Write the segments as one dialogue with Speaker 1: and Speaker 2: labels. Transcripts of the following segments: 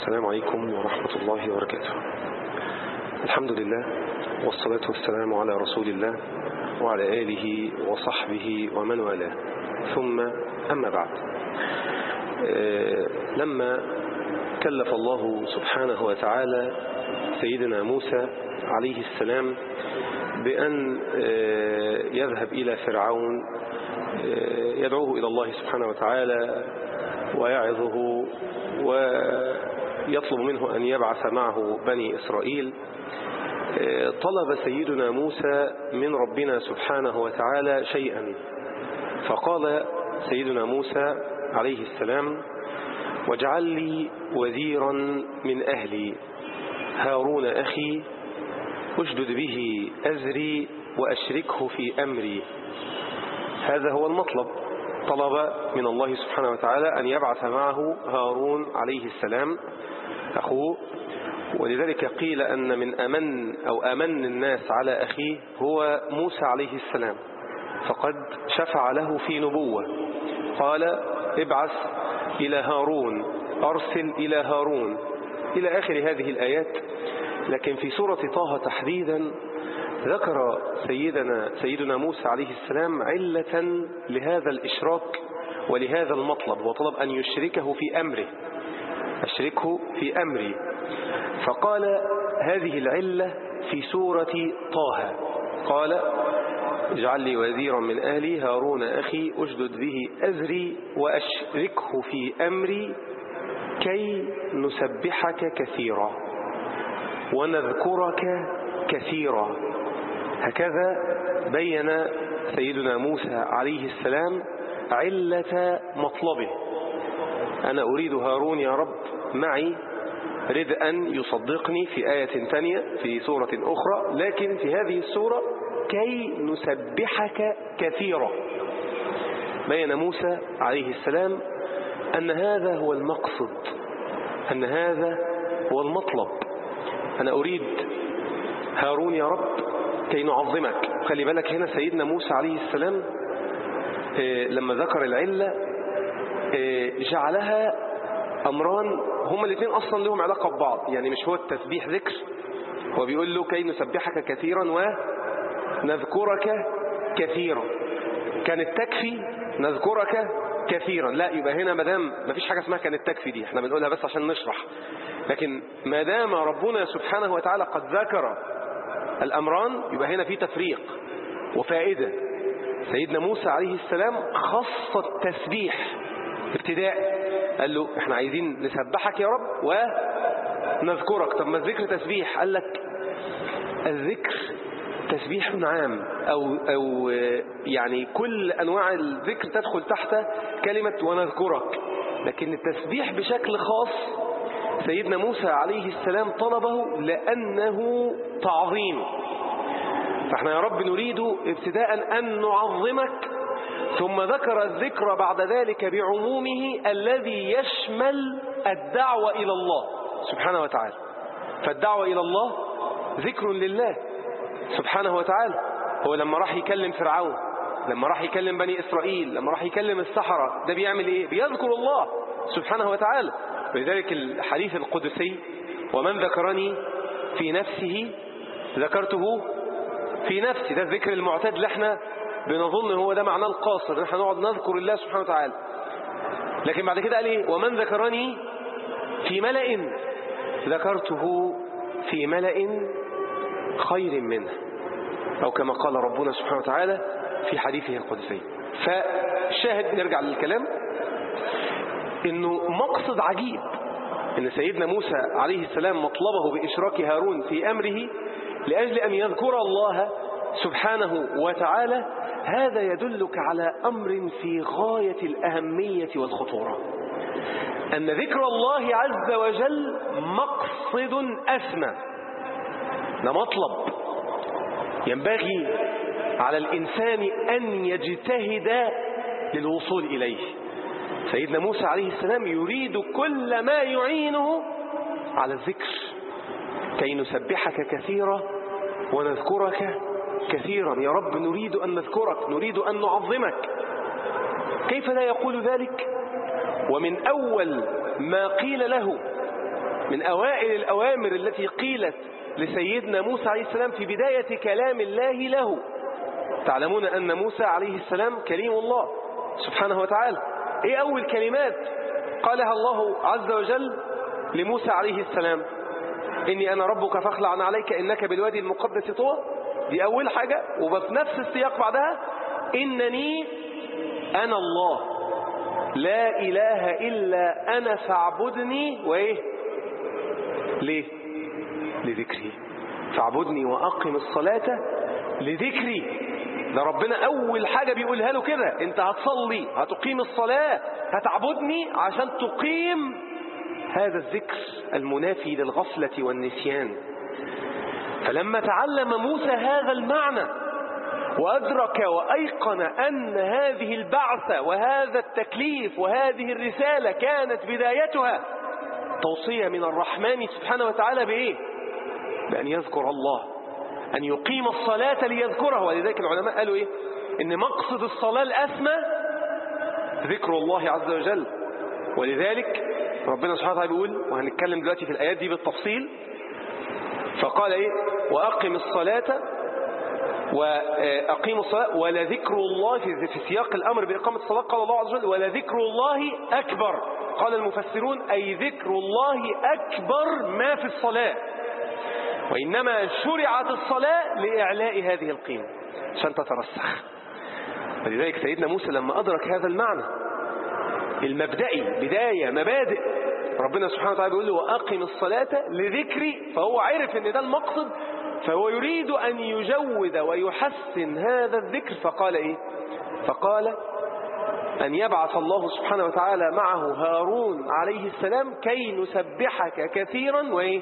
Speaker 1: السلام عليكم ورحمة الله وبركاته. الحمد لله والصلاة والسلام على رسول الله وعلى آله وصحبه ومن والاه، ثم أما بعد. لما كلف الله سبحانه وتعالى سيدنا موسى عليه السلام بأن يذهب إلى فرعون يدعوه إلى الله سبحانه وتعالى ويعظه ويطلب منه أن يبعث معه بني إسرائيل، طلب سيدنا موسى من ربنا سبحانه وتعالى شيئا، فقال سيدنا موسى عليه السلام: واجعل لي وزيرا من أهلي هارون أخي أشدد به أزري وأشركه في أمري. هذا هو المطلب، طلب من الله سبحانه وتعالى أن يبعث معه هارون عليه السلام أخوه، ولذلك قيل أن من أمن الناس على أخيه هو موسى عليه السلام، فقد شفع له في نبوة، قال: ابعث إلى هارون، أرسل إلى هارون، إلى آخر هذه الآيات. لكن في سورة طه تحديدا ذكر سيدنا موسى عليه السلام علة لهذا الإشراك ولهذا المطلب، وطلب أن يشركه في أمره، أشركه في أمري. فقال هذه العلة في سورة طه، قال: اجعل لي وزيرا من أهلي هارون أخي أشدد به أزري وأشركه في أمري كي نسبحك كثيرا ونذكرك كثيرا. هكذا بين سيدنا موسى عليه السلام علة مطلبه: أنا أريد هارون يا رب معي، رد أن يصدقني في آية ثانية في سورة أخرى، لكن في هذه السورة كي نسبحك كثيرا. بين موسى عليه السلام أن هذا هو المقصد، أن هذا هو المطلب. أنا أريد هارون يا رب كي نعظمك. خلي بالك هنا سيدنا موسى عليه السلام لما ذكر العلة جعلها أمران هما الاثنين أصلا لهم علاقة ببعض، يعني مش هو التسبيح ذكر، هو بيقول له كي نسبحك كثيرا ونذكرك كثيرا. كانت تكفي نذكرك كثيرا؟ لا، يبقى هنا مدام ما فيش حاجة اسمها كانت تكفي، دي احنا بنقولها بس عشان نشرح. لكن ما دام ربنا سبحانه وتعالى قد ذكر الأمران يبقى هنا في تفريق وفائدة. سيدنا موسى عليه السلام خص التسبيح ابتداء، قال له احنا عايزين نسبحك يا رب ونذكرك. طب ما الذكر تسبيح؟ قال لك الذكر تسبيح عام، أو يعني كل أنواع الذكر تدخل تحت كلمة ونذكرك، لكن التسبيح بشكل خاص سيدنا موسى عليه السلام طلبه لأنه تعظيم. فاحنا يا رب نريد ابتداء أن نعظمك، ثم ذكر الذكر بعد ذلك بعمومه الذي يشمل الدعوة إلى الله سبحانه وتعالى. فالدعوة إلى الله ذكر لله سبحانه وتعالى. هو لما راح يكلم فرعون، لما راح يكلم بني إسرائيل، لما راح يكلم السحرة، ده بيعمل إيه؟ بيذكر الله سبحانه وتعالى. ولذلك الحديث القدسي: ومن ذكرني في نفسه ذكرته في نفسي. ده الذكر المعتاد اللي احنا بنظن هو ده معناه القاصر، نحن نقعد نذكر الله سبحانه وتعالى. لكن بعد كده قال ايه؟ ومن ذكرني في ملأ ذكرته في ملأ خير منه، أو كما قال ربنا سبحانه وتعالى في حديثه القدسي. فالشاهد نرجع للكلام انه مقصد عجيب ان سيدنا موسى عليه السلام مطلبه بإشراك هارون في أمره لأجل أن يذكر الله سبحانه وتعالى. هذا يدلك على أمر في غاية الأهمية والخطورة، أن ذكر الله عز وجل مقصد أسمى، ده مطلب ينبغي على الإنسان أن يجتهد للوصول إليه. سيدنا موسى عليه السلام يريد كل ما يعينه على الذكر، كي نسبحك كثيرا ونذكرك كثيرا. يا رب نريد أن نذكرك، نريد أن نعظمك. كيف لا يقول ذلك؟ ومن أول ما قيل له من أوائل الأوامر التي قيلت لسيدنا موسى عليه السلام في بداية كلام الله له. تعلمون أن موسى عليه السلام كليم الله سبحانه وتعالى. إيه أول كلمات قالها الله عز وجل لموسى عليه السلام؟ إني أنا ربك فاخلع عليك إنك بالوادي المقدس طوى. دي أول حاجة. وفي نفس السياق بعدها إنني أنا الله لا إله إلا أنا فاعبدني وإيه ليه؟ لذكري. فاعبدني وأقم الصلاة لذكري. ده ربنا أول حاجة بيقولها له كده، أنت هتصلي هتقيم الصلاة هتعبدني عشان تقيم هذا الذكر المنافي للغفلة والنسيان. فلما تعلم موسى هذا المعنى وأدرك وأيقن أن هذه البعثة وهذا التكليف وهذه الرسالة كانت بدايتها توصية من الرحمن سبحانه وتعالى بإيه؟ بأن يذكر الله، أن يقيم الصلاة ليذكره. ولذلك العلماء قالوا إيه؟ إن مقصد الصلاة الأسمى ذكر الله عز وجل. ولذلك ربنا سبحانه وتعالى بيقول، وهنتكلم دلوقتي في الآيات دي بالتفصيل، فقال إيه؟ وأقم الصلاة وأقيموا الصلاة ولذكر الله. في سياق الأمر بإقامة الصلاة قال الله عز وجل ولذكر الله أكبر. قال المفسرون أي ذكر الله أكبر ما في الصلاة، وإنما شرعت الصلاة لإعلاء هذه القيمة عشان تترسخ. ولذلك سيدنا موسى لما أدرك هذا المعنى المبدئي، بداية مبادئ، ربنا سبحانه وتعالى بيقول له وأقم الصلاة لذكري، فهو عرف أن ده المقصد، فهو يريد أن يجود ويحسن هذا الذكر. فقال إيه؟ فقال أن يبعث الله سبحانه وتعالى معه هارون عليه السلام كي نسبحك كثيرا وإيه؟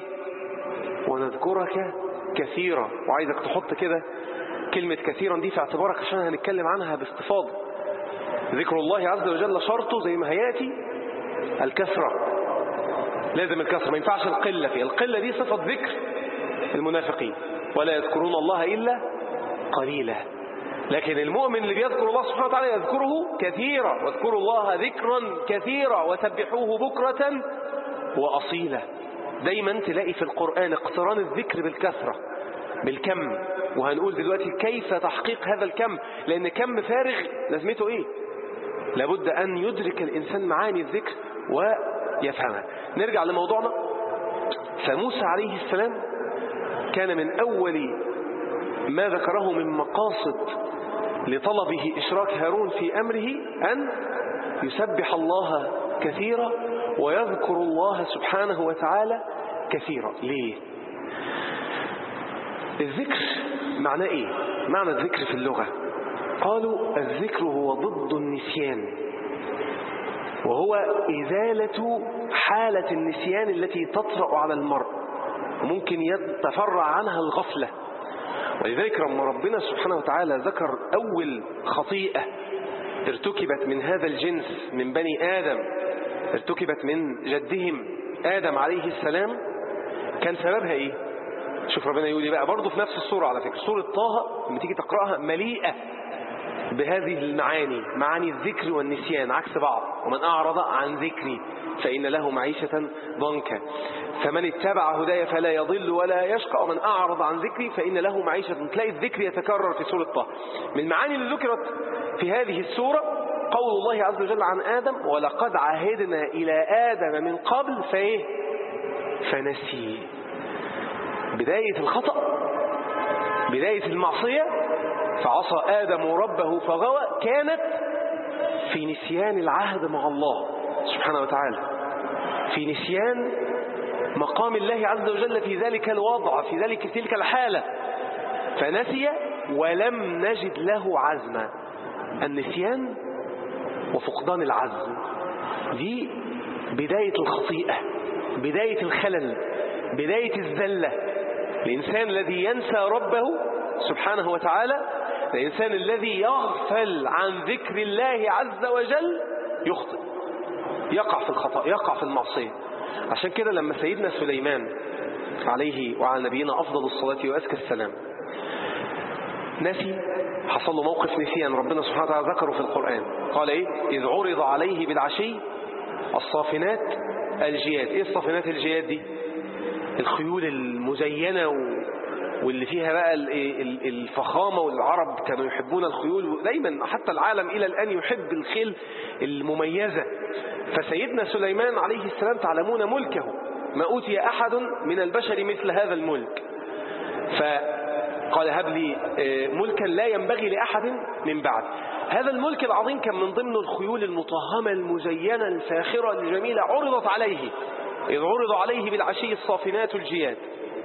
Speaker 1: ونذكرك كثيرا. وعايزك تحط كده كلمة كثيرا دي في اعتبارك عشان هنتكلم عنها باستفاضة. ذكر الله عز وجل شرطه زي ما هياتي الكثرة، لازم الكثرة، ما ينفعش القلة فيه. القلة دي صفة ذكر المنافقين، ولا يذكرون الله إلا قليلا. لكن المؤمن اللي بيذكر الله سبحانه وتعالى يذكره كثيرا، واذكروا الله ذكرا كثيرا وسبحوه بكرة وأصيلا. دايما تلاقي في القرآن اقتران الذكر بالكثرة بالكم، وهنقول دلوقتي كيف تحقيق هذا الكم، لأن كم فارغ لازمته إيه؟ لابد أن يدرك الإنسان معاني الذكر ويفهمها. نرجع لموضوعنا. فموسى عليه السلام كان من أول ما ذكره من مقاصد لطلبه إشراك هارون في أمره أن يسبح الله كثيرا ويذكر الله سبحانه وتعالى كثيرا. ليه؟ الذكر معناه إيه؟ معنى الذكر في اللغة قالوا الذكر هو ضد النسيان، وهو إزالة حالة النسيان التي تطرأ على المرء وممكن يتفرع عنها الغفلة. ولذلك لما ربنا سبحانه وتعالى ذكر أول خطيئة ارتكبت من هذا الجنس من بني آدم، ارتكبت من جدهم آدم عليه السلام، كان سببها إيه؟ شوف ربنا يقول بقى برضه في نفس السورة، على فكرة سورة طه لما تيجي تقرأها مليئة بهذه المعاني، معاني الذكر والنسيان عكس بعض. ومن أعرض عن ذكري فإن له معيشة ضنكا فمن اتبع هدايا فلا يضل ولا يشقى ومن أعرض عن ذكري فإن له معيشة. تلاقي الذكر يتكرر في سورة طه. من المعاني اللي ذكرت في هذه السورة قول الله عز وجل عن آدم ولقد عهدنا إلى آدم من قبل فإيه؟ فنسي. بداية الخطأ، بداية المعصية، فعصى آدم ربه فغوى، كانت في نسيان العهد مع الله سبحانه وتعالى، في نسيان مقام الله عز وجل في ذلك الوضع، في تلك الحالة، فنسي ولم نجد له عزما. النسيان وفقدان العزم دي بداية الخطيئة، بداية الخلل، بداية الذلة. الإنسان الذي ينسى ربه سبحانه وتعالى، الإنسان الذي يغفل عن ذكر الله عز وجل يخطئ، يقع في الخطأ، يقع في المعصية. عشان كده لما سيدنا سليمان عليه وعلى نبينا أفضل الصلاة وأزكى السلام نسي، حصل له موقف نسيان ربنا سبحانه وتعالى ذكره في القرآن. قال إيه؟ إذ عرض عليه بالعشي الصافنات الجياد. ايه الصافنات الجياد دي؟ الخيول المزينة واللي فيها بقى الفخامة، والعرب كانوا يحبون الخيول دايما، حتى العالم إلى الآن يحب الخيل المميزة. فسيدنا سليمان عليه السلام تعلمون ملكه، ما أوتي أحد من البشر مثل هذا الملك، فقال هب لي ملكا لا ينبغي لأحد من بعد. هذا الملك العظيم كان من ضمن الخيول المطهمة المزينة الفاخرة الجميلة، عرضت عليه إذ عرض عليه بالعشي الصافنات الجياد،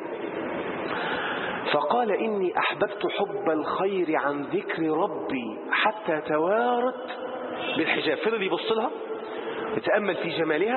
Speaker 1: فقال إني أحببت حب الخير عن ذكر ربي حتى توارت بالحجاب. فضل يبص لها يتأمل في جمالها،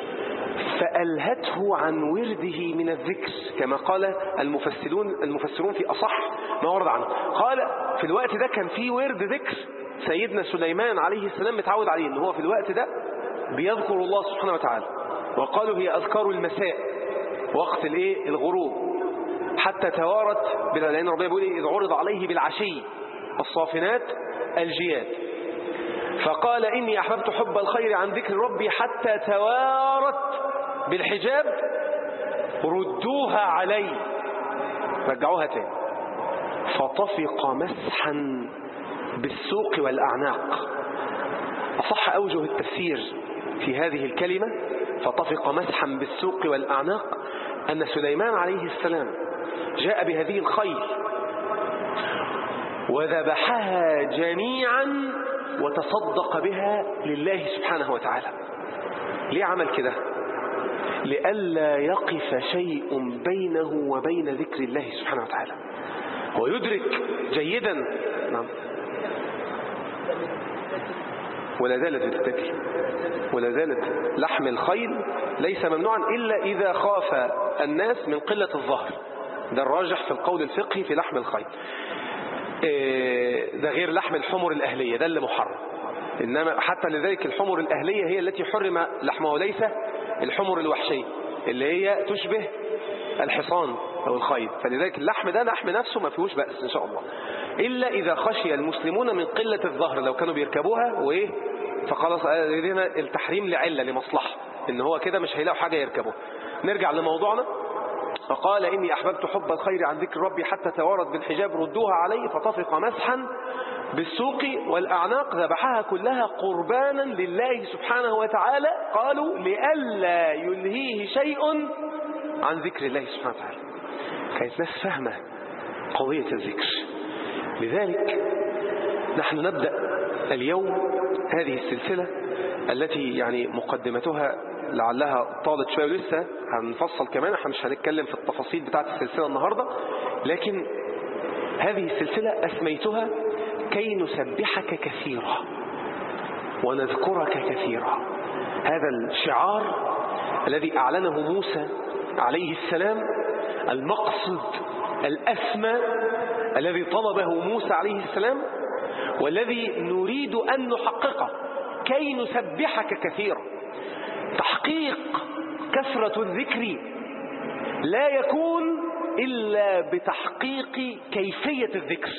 Speaker 1: فألهته عن ورده من الذكر، كما قال المفسرون في أصح ما ورد عنه. قال في الوقت ده كان في ورد ذكر سيدنا سليمان عليه السلام متعود عليه، إن هو في الوقت ده بيذكر الله سبحانه وتعالى، وقالوا هي أذكار المساء وقت الغروب، حتى توارت لأن ربنا بيقول إذ عرض عليه بالعشي الصافنات الجياد، فقال إني أحببت حب الخير عن ذكر ربي حتى توارت بالحجاب ردوها علي، رجعوها تاني، فطفق مسحا بالسوق والأعناق. أصح أوجه التفسير في هذه الكلمة فطفق مسحا بالسوق والأعناق أن سليمان عليه السلام جاء بهذه الخيل وذبحها جميعا وتصدق بها لله سبحانه وتعالى. ليه عمل كده؟ لئلا يقف شيء بينه وبين ذكر الله سبحانه وتعالى، ويدرك جيدا. نعم. ولا زالت بتتكل، ولا زالت لحم الخيل ليس ممنوعا إلا إذا خاف الناس من قلة الظهر، ده الراجح في القول الفقهي في لحم الخيل. ده غير لحم الحمر الأهلية، ده اللي محرم. إنما حتى لذلك الحمر الأهلية هي التي حرم لحمها، وليس الحمر الوحشية اللي هي تشبه الحصان أو الخيل. فلذلك اللحم ده لحم نفسه ما فيهوش بأس إن شاء الله، إلا إذا خشي المسلمون من قلة الظهر، لو كانوا بيركبوها وإيه فخلاص هنا التحريم لعلة لمصلحة، إن هو كده مش هيلاقوا حاجة يركبوها. نرجع لموضوعنا. فقال إني أحببت حب الخير عن ذكر ربي حتى توارت بالحجاب ردوها علي، فطفق مسحا بالسوق والأعناق، ذبحها كلها قربانا لله سبحانه وتعالى، قالوا لئلا يلهيه شيء عن ذكر الله سبحانه وتعالى. كانت ناس فاهمة قضية الذكر. لذلك نحن نبدأ اليوم هذه السلسلة التي يعني مقدمتها لعلها طالت شوية، ولسه هنفصل كمان، احنا مش هنتكلم في التفاصيل بتاعت السلسلة النهاردة، لكن هذه السلسلة أسميتها كي نسبحك كثيرا ونذكرك كثيرا. هذا الشعار الذي أعلنه موسى عليه السلام، المقصد الأسمى الذي طلبه موسى عليه السلام، والذي نريد أن نحققه كي نسبحك كثيرا. تحقيق كثرة الذكر لا يكون إلا بتحقيق كيفية الذكر،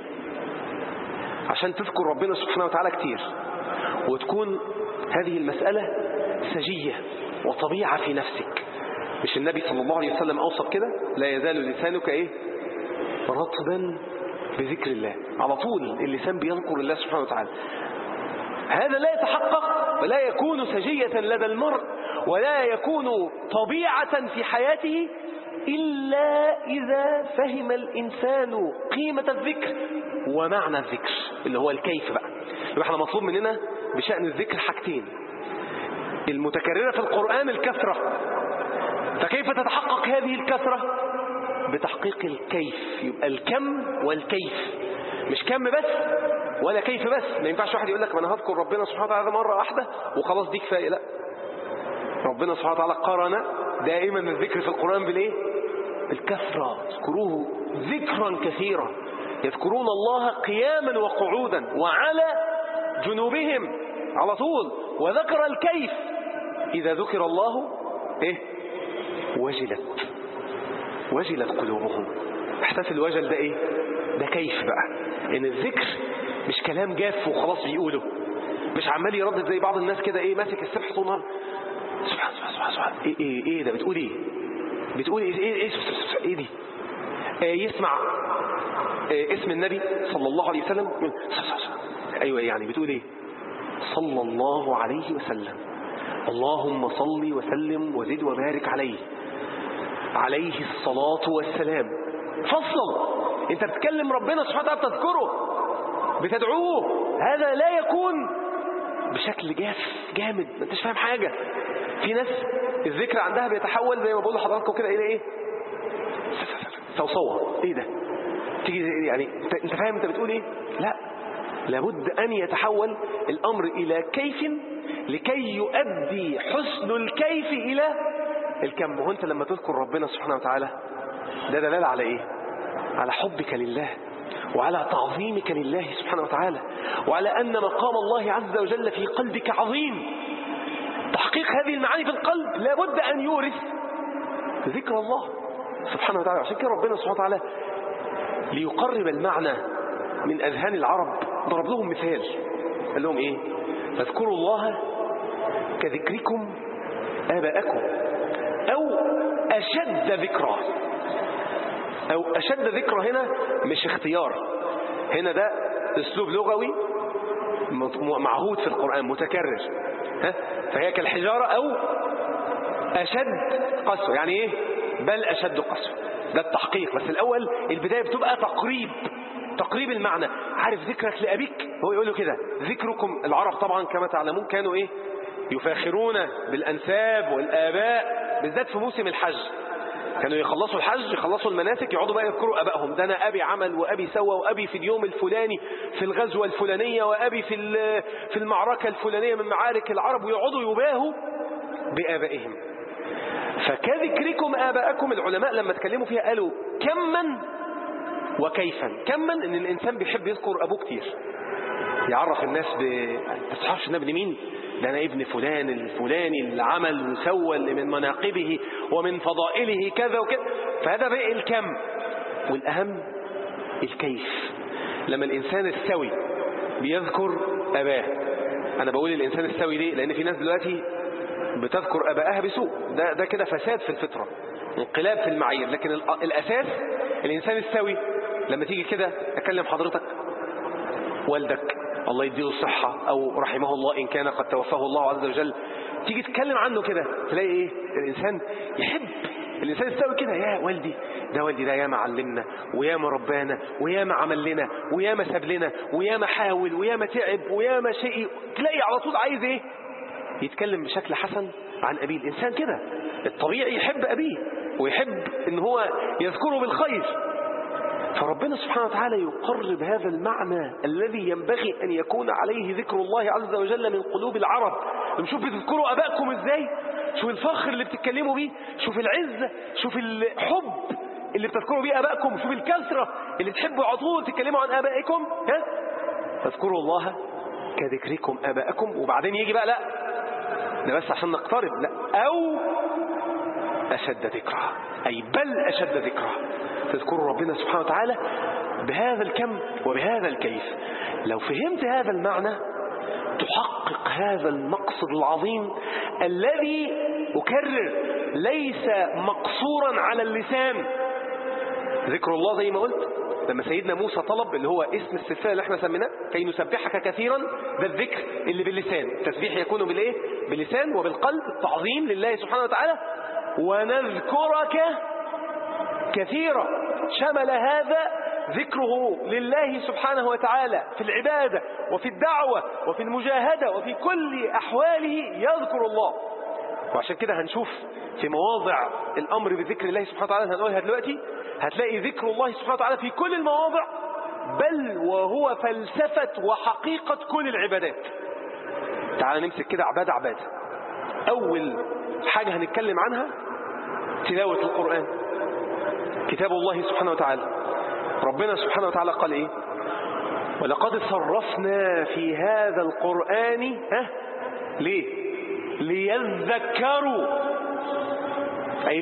Speaker 1: عشان تذكر ربنا سبحانه وتعالى كتير، وتكون هذه المسألة سجية وطبيعة في نفسك. مش النبي صلى الله عليه وسلم أوصف كده؟ لا يزال لسانك رطبا بذكر الله، على طول اللسان بيذكر الله سبحانه وتعالى. هذا لا يتحقق ولا يكون سجية لدى المرء ولا يكون طبيعة في حياته إلا إذا فهم الإنسان قيمة الذكر ومعنى الذكر اللي هو الكيف بقى. يبقى احنا مطلوب مننا بشأن الذكر حاجتين: المتكررة في القرآن الكثرة، فكيف تتحقق هذه الكثرة؟ بتحقيق الكيف. يبقى الكم والكيف، مش كم بس ولا كيف بس. ما ينفعش واحد يقول لك ما انا هذكر ربنا سبحانه وتعالى مرة واحدة وخلاص دي كفاية، لا. ربنا سبحانه وتعالى قرن دائما الذكر في القرآن بالايه؟ بالكثرة. اذكروه ذكرا كثيرا، يذكرون الله قياما وقعودا وعلى جنوبهم على طول. وذكر الكيف: إذا ذكر الله وجلت قلوبهم. احساس الوجل ده ده كيف بقى، ان الذكر مش كلام جاف وخلاص بيقوله، مش عمال يردد زي بعض الناس كده ايه ماسك السبحة طول النهار سبحان سبحان سبحان سبحان ايه ده بتقول ايه بتقول ايه دي يسمع اسم النبي صلى الله عليه وسلم ايوه يعني بتقول ايه صلى الله عليه وسلم اللهم صل وسلم وزد وبارك عليه الصلاة والسلام. فصل انت بتكلم ربنا سبحانه وتعالى بتذكره بتدعوه، هذا لا يكون بشكل جامد ما انتش فاهم حاجة. في ناس الذكر عندها بيتحول زي ما بقول لحضراتكم كده الى ايه صوصوة ايه ده تيجي يعني انت فاهم انت بتقول ايه. لا لابد ان يتحول الامر الى كيف لكي يؤدي حسن الكيف الى الكم. وانت لما تذكر ربنا سبحانه وتعالى ده دلالة على ايه؟ على حبك لله وعلى تعظيمك لله سبحانه وتعالى وعلى أن مقام الله عز وجل في قلبك عظيم. تحقيق هذه المعاني في القلب لابد أن يورث ذكر الله سبحانه وتعالى. عشان كده ربنا سبحانه وتعالى ليقرب المعنى من أذهان العرب ضرب لهم مثال قال لهم ايه؟ فاذكروا الله كذكركم آباءكم أو أشد ذكرى. أو أشد ذكرى هنا مش اختيار، هنا ده أسلوب لغوي معهود في القرآن متكرر فهي كالحجارة أو أشد قسوة. يعني إيه؟ بل أشد قسوة. ده التحقيق. بس الأول البداية بتبقى تقريب المعنى. عارف ذكرك لأبيك هو يقول له كده ذكركم. العرب طبعا كما تعلمون كانوا إيه يفاخرون بالأنساب والآباء بالذات في موسم الحج. كانوا يخلصوا الحج يخلصوا المناسك يقعدوا بقى يذكروا أبائهم. ده أنا أبي عمل وأبي سوى وأبي في اليوم الفلاني في الغزوة الفلانية وأبي في المعركة الفلانية من معارك العرب ويقعدوا يباهوا بآبائهم. فكذكركم آباءكم العلماء لما تكلموا فيها قالوا كما وكيفا. كما إن الإنسان بيحب يذكر أبوه كتير يعرف الناس تصحفش النبي لمين ده أنا ابن فلان الفلاني اللي عمل وسوى اللي من مناقبه ومن فضائله كذا وكذا. فهذا بقى الكم. والأهم الكيف. لما الإنسان السوي بيذكر أباه. أنا بقول الإنسان السوي ليه؟ لأن في ناس دلوقتي بتذكر أبائها بسوء. ده كده فساد في الفطرة انقلاب في المعايير. لكن الأساس الإنسان السوي لما تيجي كده أكلم حضرتك والدك الله يديله الصحة أو رحمه الله إن كان قد توفاه الله عز وجل تيجي تتكلم عنه كده تلاقي إيه الإنسان يحب الإنسان السوي كده. يا والدي ده ياما علمنا وياما ربانا وياما عمل لنا وياما ساب لنا وياما حاول وياما تعب وياما شيء. تلاقي على طول عايز إيه يتكلم بشكل حسن عن أبيه. الإنسان كده الطبيعي يحب أبيه ويحب إن هو يذكره بالخير. فربنا سبحانه وتعالى يقرب هذا المعنى الذي ينبغي أن يكون عليه ذكر الله عز وجل من قلوب العرب. نشوف بتذكروا أبائكم إزاي. شوف الفخر اللي بتتكلموا بيه. شوف العزة. شوف الحب اللي بتذكروا بيه أبائكم. شوف الكثرة اللي تحبوا على طول تتكلموا عن أبائكم. فاذكروا الله كذكركم آباءكم. وبعدين يجي بقى لا ده بس عشان نقترب لا أو أشد ذكرى أي بل أشد ذكرى. تذكروا ربنا سبحانه وتعالى بهذا الكم وبهذا الكيف. لو فهمت هذا المعنى تحقق هذا المقصد العظيم الذي أكرر ليس مقصورا على اللسان. ذكر الله زي ما قلت لما سيدنا موسى طلب اللي هو اسم السلسلة اللي احنا سميناه كي نسبحك كثيرا. ده الذكر اللي باللسان. التسبيح يكون بالايه باللسان وبالقلب التعظيم لله سبحانه وتعالى. ونذكرك كثيرا شمل هذا ذكره لله سبحانه وتعالى في العبادة وفي الدعوة وفي المجاهدة وفي كل أحواله يذكر الله. وعشان كده هنشوف في مواضع الأمر بذكر الله سبحانه وتعالى هنقولها دلوقتي هتلاقي ذكر الله سبحانه وتعالى في كل المواضع بل وهو فلسفة وحقيقة كل العبادات. تعال نمسك كده عبادة. أول حاجة هنتكلم عنها تلاوة القرآن كتاب الله سبحانه وتعالى. ربنا سبحانه وتعالى قال إيه ولقد صرفنا في هذا القرآن ليه ليذكروا أي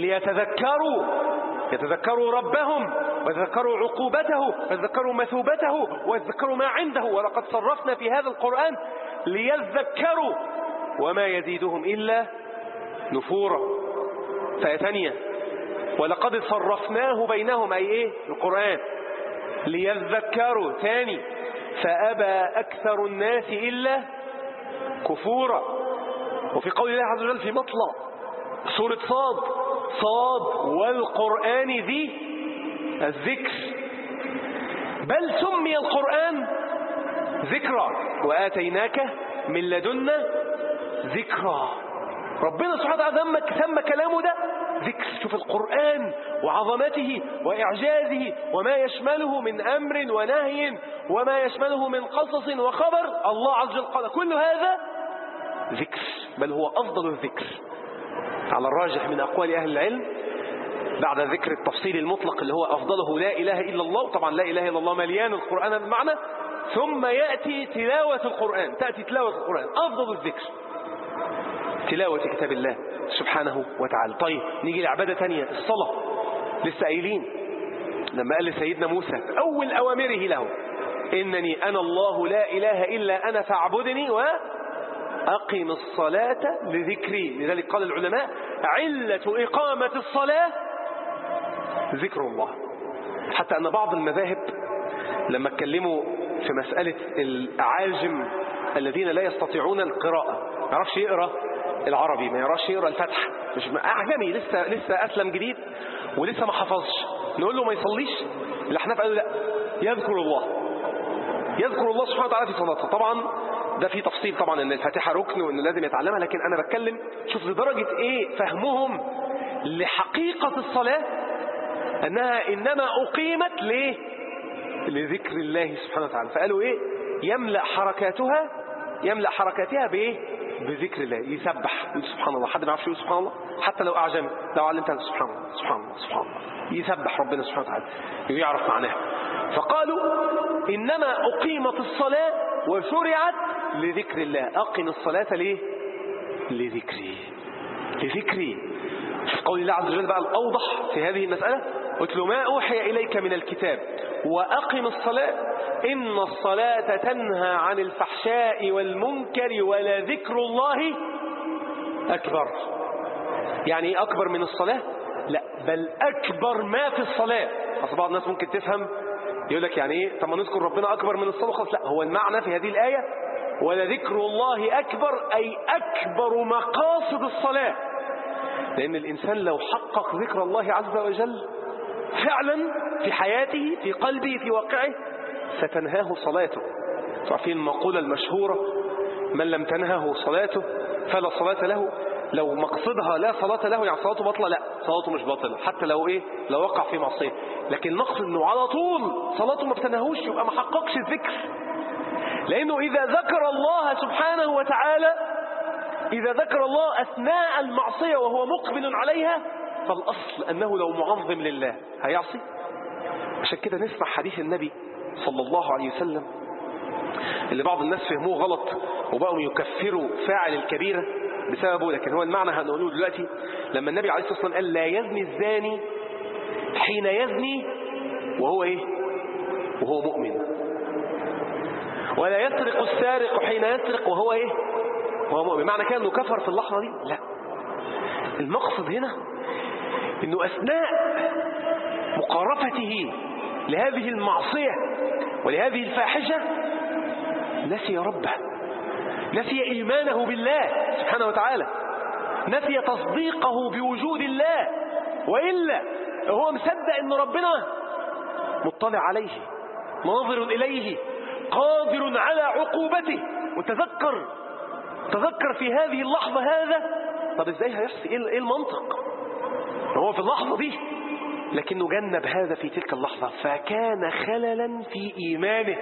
Speaker 1: يتذكروا ربهم ويتذكروا عقوبته ويتذكروا مثوبته ويتذكروا ما عنده. ولقد صرفنا في هذا القرآن ليذكروا وما يزيدهم إلا نفورا. فآية ثانية ولقد صرفناه بينهم، أي إيه؟ القرآن. ليذكروا ثاني فأبى أكثر الناس إلا كفورا. وفي قول الله عز وجل في مطلع سورة صاد والقرآن ذي الذكر، بل سمي القرآن ذكرى وآتيناك من لدنا ذكرى. ربنا سبحانه وتعالى سمى كلامه ده ذكر. شوف القرآن وعظمته وإعجازه وما يشمله من أمر ونهي وما يشمله من قصص وخبر، الله عز وجل قال كل هذا ذكر، بل هو أفضل الذكر على الراجح من أقوال أهل العلم بعد ذكر التفصيل المطلق اللي هو أفضله لا إله إلا الله. طبعا لا إله إلا الله مليان القرآن بالمعنى، ثم يأتي تلاوة القرآن، تأتي تلاوة القرآن أفضل الذكر، تلاوة كتاب الله سبحانه وتعالى. طيب نيجي لعبادة تانية، الصلاة. لسه قايلين لما قال لسيدنا موسى أول أوامره له إنني أنا الله لا إله إلا أنا فاعبدني وأقم الصلاة لذكري. لذلك قال العلماء علة إقامة الصلاة ذكر الله. حتى أن بعض المذاهب لما اتكلموا في مسألة الأعاجم الذين لا يستطيعون القراءة، ما يعرفش يقرأ العربي، ما يعرفش يقرأ الفتح، مش أعجمي لسه أسلم جديد ولسه ما حفظش، نقول له ما يصليش؟ الأحناف قالوا لا، يذكر الله سبحانه وتعالى في صلاته. طبعا ده في تفصيل طبعا ان الفاتحة ركن وان لازم يتعلمها، لكن انا بتكلم شوف لدرجة ايه فهمهم لحقيقة الصلاة، انها انما اقيمت ليه؟ لذكر الله سبحانه وتعالى. فقالوا ايه؟ يملأ حركاتها بايه؟ بذكر الله. يسبح سبحان الله، حد ما يعرفش يقول سبحان الله حتى لو اعجمي، لو علمتها سبحان الله سبحان الله سبحان الله، يسبح ربنا سبحانه وتعالى ويعرف معناها. فقالوا انما اقيمت الصلاة وشرعت لذكر الله. أقم الصلاة ليه؟ لذكري. في قول الله عز وجل بقى الأوضح في هذه المسألة اتل ما أوحي إليك من الكتاب وأقم الصلاة إن الصلاة تنهى عن الفحشاء والمنكر ولذكر الله أكبر. يعني إيه أكبر من الصلاة؟ لا، بل أكبر ما في الصلاة. أصل بعض الناس ممكن تفهم يقول لك يعني إيه طب ما نذكر ربنا أكبر من الصلاة خلاص. لا، هو المعنى في هذه الآية ولذكر الله أكبر أي أكبر مقاصد الصلاة. لأن الإنسان لو حقق ذكر الله عز وجل فعلا في حياته في قلبه في واقعه ستنهاه صلاته. تعرفين المقولة المشهورة من لم تنهه صلاته فلا صلاة له. لو مقصدها لا صلاة له يعني صلاته بطلة، لا، صلاته مش بطلة حتى لو لو وقع في معصية. لكن نقصد انه على طول صلاته ما بتنهوش يبقى ما حققش الذكر. لأنه إذا ذكر الله سبحانه وتعالى، إذا ذكر الله أثناء المعصية وهو مقبل عليها، فالأصل أنه لو معظم لله هيعصي. عشان كده نسمع حديث النبي صلى الله عليه وسلم اللي بعض الناس فهموه غلط وبقوا يكفروا فاعل الكبيرة بسببه، لكن هو المعنى هنقوله دلوقتي. لما النبي عليه الصلاة والسلام قال لا يزني الزاني حين يزني وهو مؤمن، ولا يسرق السارق حين يسرق وهو وهو مؤمن. معنى كان انه كفر في اللحظة دي؟ لا، المقصد هنا انه اثناء مقارفته لهذه المعصية ولهذه الفاحشة نسي ربه، نسي إيمانه بالله سبحانه وتعالى، نسي تصديقه بوجود الله، وإلا هو مصدق ان ربنا مطلع عليه ناظر إليه قادر على عقوبته. وتذكر في هذه اللحظة هذا، طب ازاي هيحصل؟ ايه المنطق؟ هو في اللحظة دي لكنه جنب هذا في تلك اللحظة فكان خللا في إيمانه.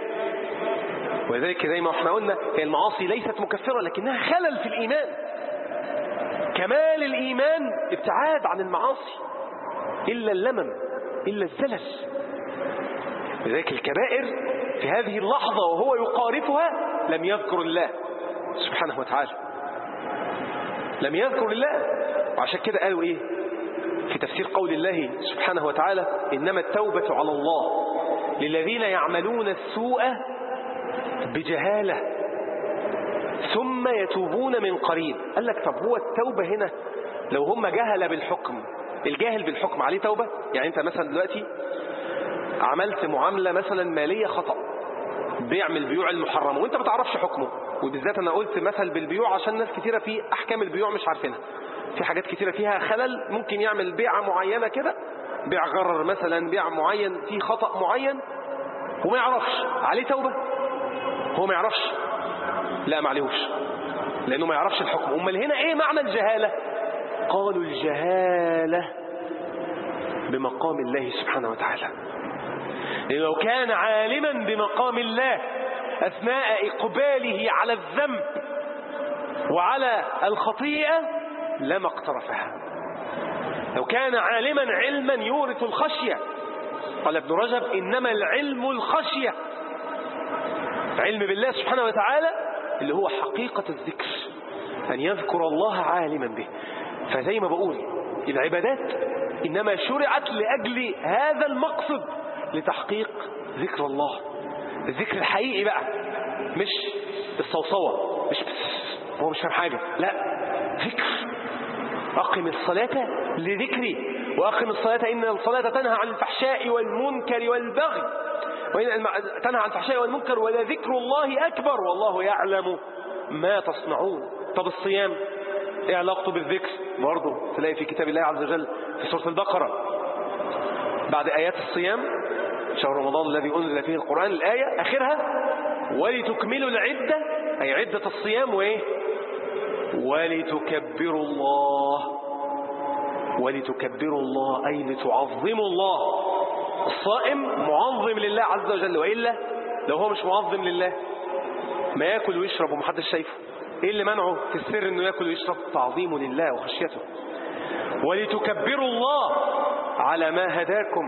Speaker 1: ولذلك زي ما احنا قلنا هي المعاصي ليست مكفرة لكنها خلل في الإيمان. كمال الإيمان ابتعاد عن المعاصي، إلا اللمم إلا الزلل. لذلك الكبائر في هذه اللحظة وهو يقارفها لم يذكر الله سبحانه وتعالى، لم يذكر الله. وعشان كده قالوا في تفسير قول الله سبحانه وتعالى إنما التوبة على الله للذين يعملون السوء بجهالة ثم يتوبون من قريب. قال لك طب هو التوبة هنا لو هم جهل بالحكم، الجاهل بالحكم عليه توبة؟ يعني انت مثلا دلوقتي عملت معاملة مثلا مالية خطأ، بيعمل بيوع المحرمة وانت ما تعرفش حكمه، وبالذات انا قلت مثل بالبيوع عشان ناس كتيرة في احكام البيوع مش عارفينها، في حاجات كتيرة فيها خلل، ممكن يعمل بيعة معينة كده، بيع غرر مثلا، بيع معين في خطأ معين وما يعرفش عليه توبة. هو ما يعرفش، لا ما عليهوش لانه ما يعرفش الحكم. امال هنا ايه معنى الجهالة؟ قالوا الجهالة بمقام الله سبحانه وتعالى. لو كان عالما بمقام الله أثناء إقباله على الذنب وعلى الخطيئة لما اقترفها. لو كان عالما علما يورث الخشية. قال ابن رجب إنما العلم الخشية، علم بالله سبحانه وتعالى اللي هو حقيقة الذكر، أن يذكر الله عالما به. فزي ما بقول العبادات إنما شرعت لأجل هذا المقصد، لتحقيق ذكر الله، الذكر الحقيقي بقى، مش الصوصوة، مش هو مش فاهم حاجة، لا ذكر. أقم الصلاة لذكري وأقم الصلاة إن الصلاة تنهى عن الفحشاء والمنكر والبغي، تنهى عن الفحشاء والمنكر ولذكر الله أكبر والله يعلم ما تصنعون. طب الصيام ايه علاقته بالذكر؟ برضه تلاقي في كتاب الله عز وجل في سورة البقرة بعد آيات الصيام شهر رمضان الذي أنزل فيه القرآن، الآية آخرها ولتكملوا العدة، أي عدة الصيام، وإيه؟ ولتكبروا الله، ولتكبروا الله أي لتعظموا الله. الصائم معظم لله عز وجل، وإلا لو هو مش معظم لله ما يأكل ويشرب ومحدش شايفه. إيه اللي منعه في السر إنه يأكل ويشرب؟ تعظيمه لله وخشيته. ولتكبروا الله على ما هداكم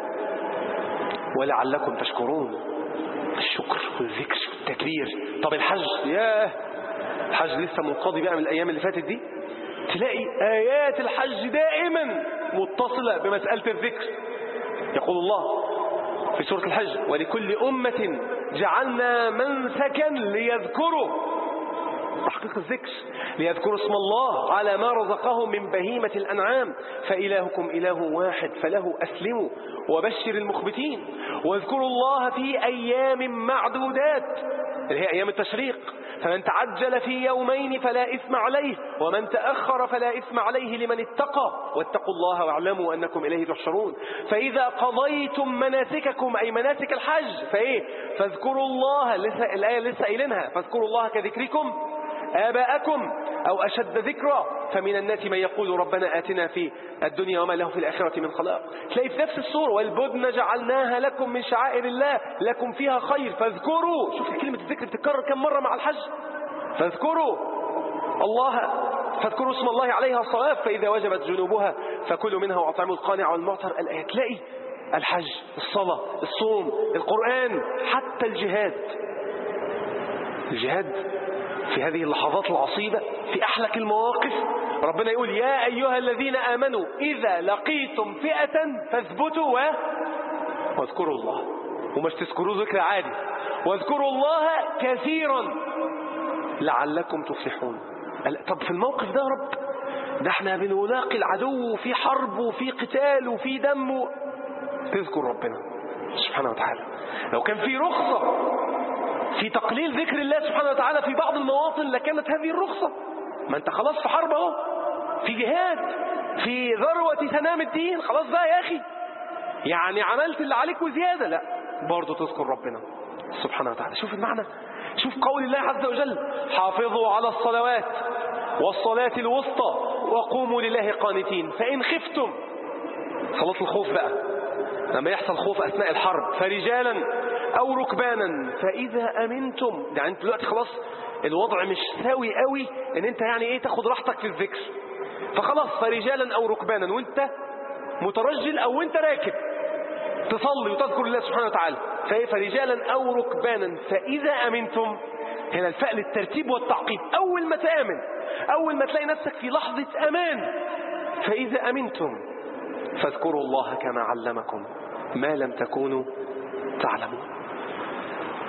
Speaker 1: ولعلكم تشكرون. الشكر والذكر والتكبير. طب الحج، ياه الحج لسه منقضي بقى من الأيام اللي فاتت دي، تلاقي آيات الحج دائما متصلة بمسألة الذكر. يقول الله في سورة الحج ولكل أمة جعلنا منسكا ليذكروا، تحقيق الذكر، ليذكروا اسم الله على ما رزقهم من بهيمة الأنعام فإلهكم إله واحد فله أسلموا وبشر المخبتين. واذكروا الله في أيام معدودات اللي هي أيام التشريق، فمن تعجل في يومين فلا إثم عليه ومن تأخر فلا إثم عليه لمن اتقى واتقوا الله واعلموا أنكم إليه تحشرون. فإذا قضيتم مناسككم أي مناسك الحج فإيه؟ فاذكروا الله، الآية لسه قايلينها، فاذكروا الله كذكركم آباءكم أو أشد ذكرا. فمن الناس من يقول ربنا آتنا في الدنيا وما له في الآخرة من خلاق. تلاقي في نفس السورة والبدن جعلناها لكم من شعائر الله لكم فيها خير فاذكروا. شوف كلمة الذكر بتتكرر كم مرة مع الحج. فاذكروا الله، فاذكروا اسم الله عليها الصلاة فإذا وجبت جنوبها فكلوا منها وأطعموا القانع والمعتر. الآية تلاقي الحج، الصلاة، الصوم، القرآن، حتى الجهاد. الجهاد في هذه اللحظات العصيبة في أحلك المواقف ربنا يقول يا أيها الذين آمنوا إذا لقيتم فئة فاثبتوا واذكروا الله. ومش تذكروا ذكر عادي، واذكروا الله كثيرا لعلكم تفلحون. طب في الموقف ده يا رب ده احنا بنلاقي العدو وفي حرب وفي قتال وفي دم تذكر ربنا سبحانه وتعالى. لو كان في رخصة في تقليل ذكر الله سبحانه وتعالى في بعض المواطن لكانت هذه الرخصة. ما انت خلاص في حرب اهو، في جهاد، في ذروة سنام الدين، خلاص بقى يا أخي يعني عملت اللي عليك وزيادة، لا برضو تذكر ربنا سبحانه وتعالى. شوف المعنى، شوف قول الله عز وجل حافظوا على الصلوات والصلاة الوسطى وقوموا لله قانتين فإن خفتم. صلاة الخوف بقى لما يحصل خوف أثناء الحرب فرجالا أو ركبانا فإذا أمنتم. يعني انت دلوقتي خلاص الوضع مش ساوي قوي ان انت يعني ايه تاخد راحتك في الذكر، فخلاص فرجالا أو ركبانا وانت مترجل أو انت راكب تصلي وتذكر الله سبحانه وتعالى. فرجالا أو ركبانا فإذا أمنتم. هنا الفاء للترتيب والتعقيب. أول ما تآمن، أول ما تلاقي نفسك في لحظة أمان فإذا أمنتم فاذكروا الله كما علمكم ما لم تكونوا تعلمون.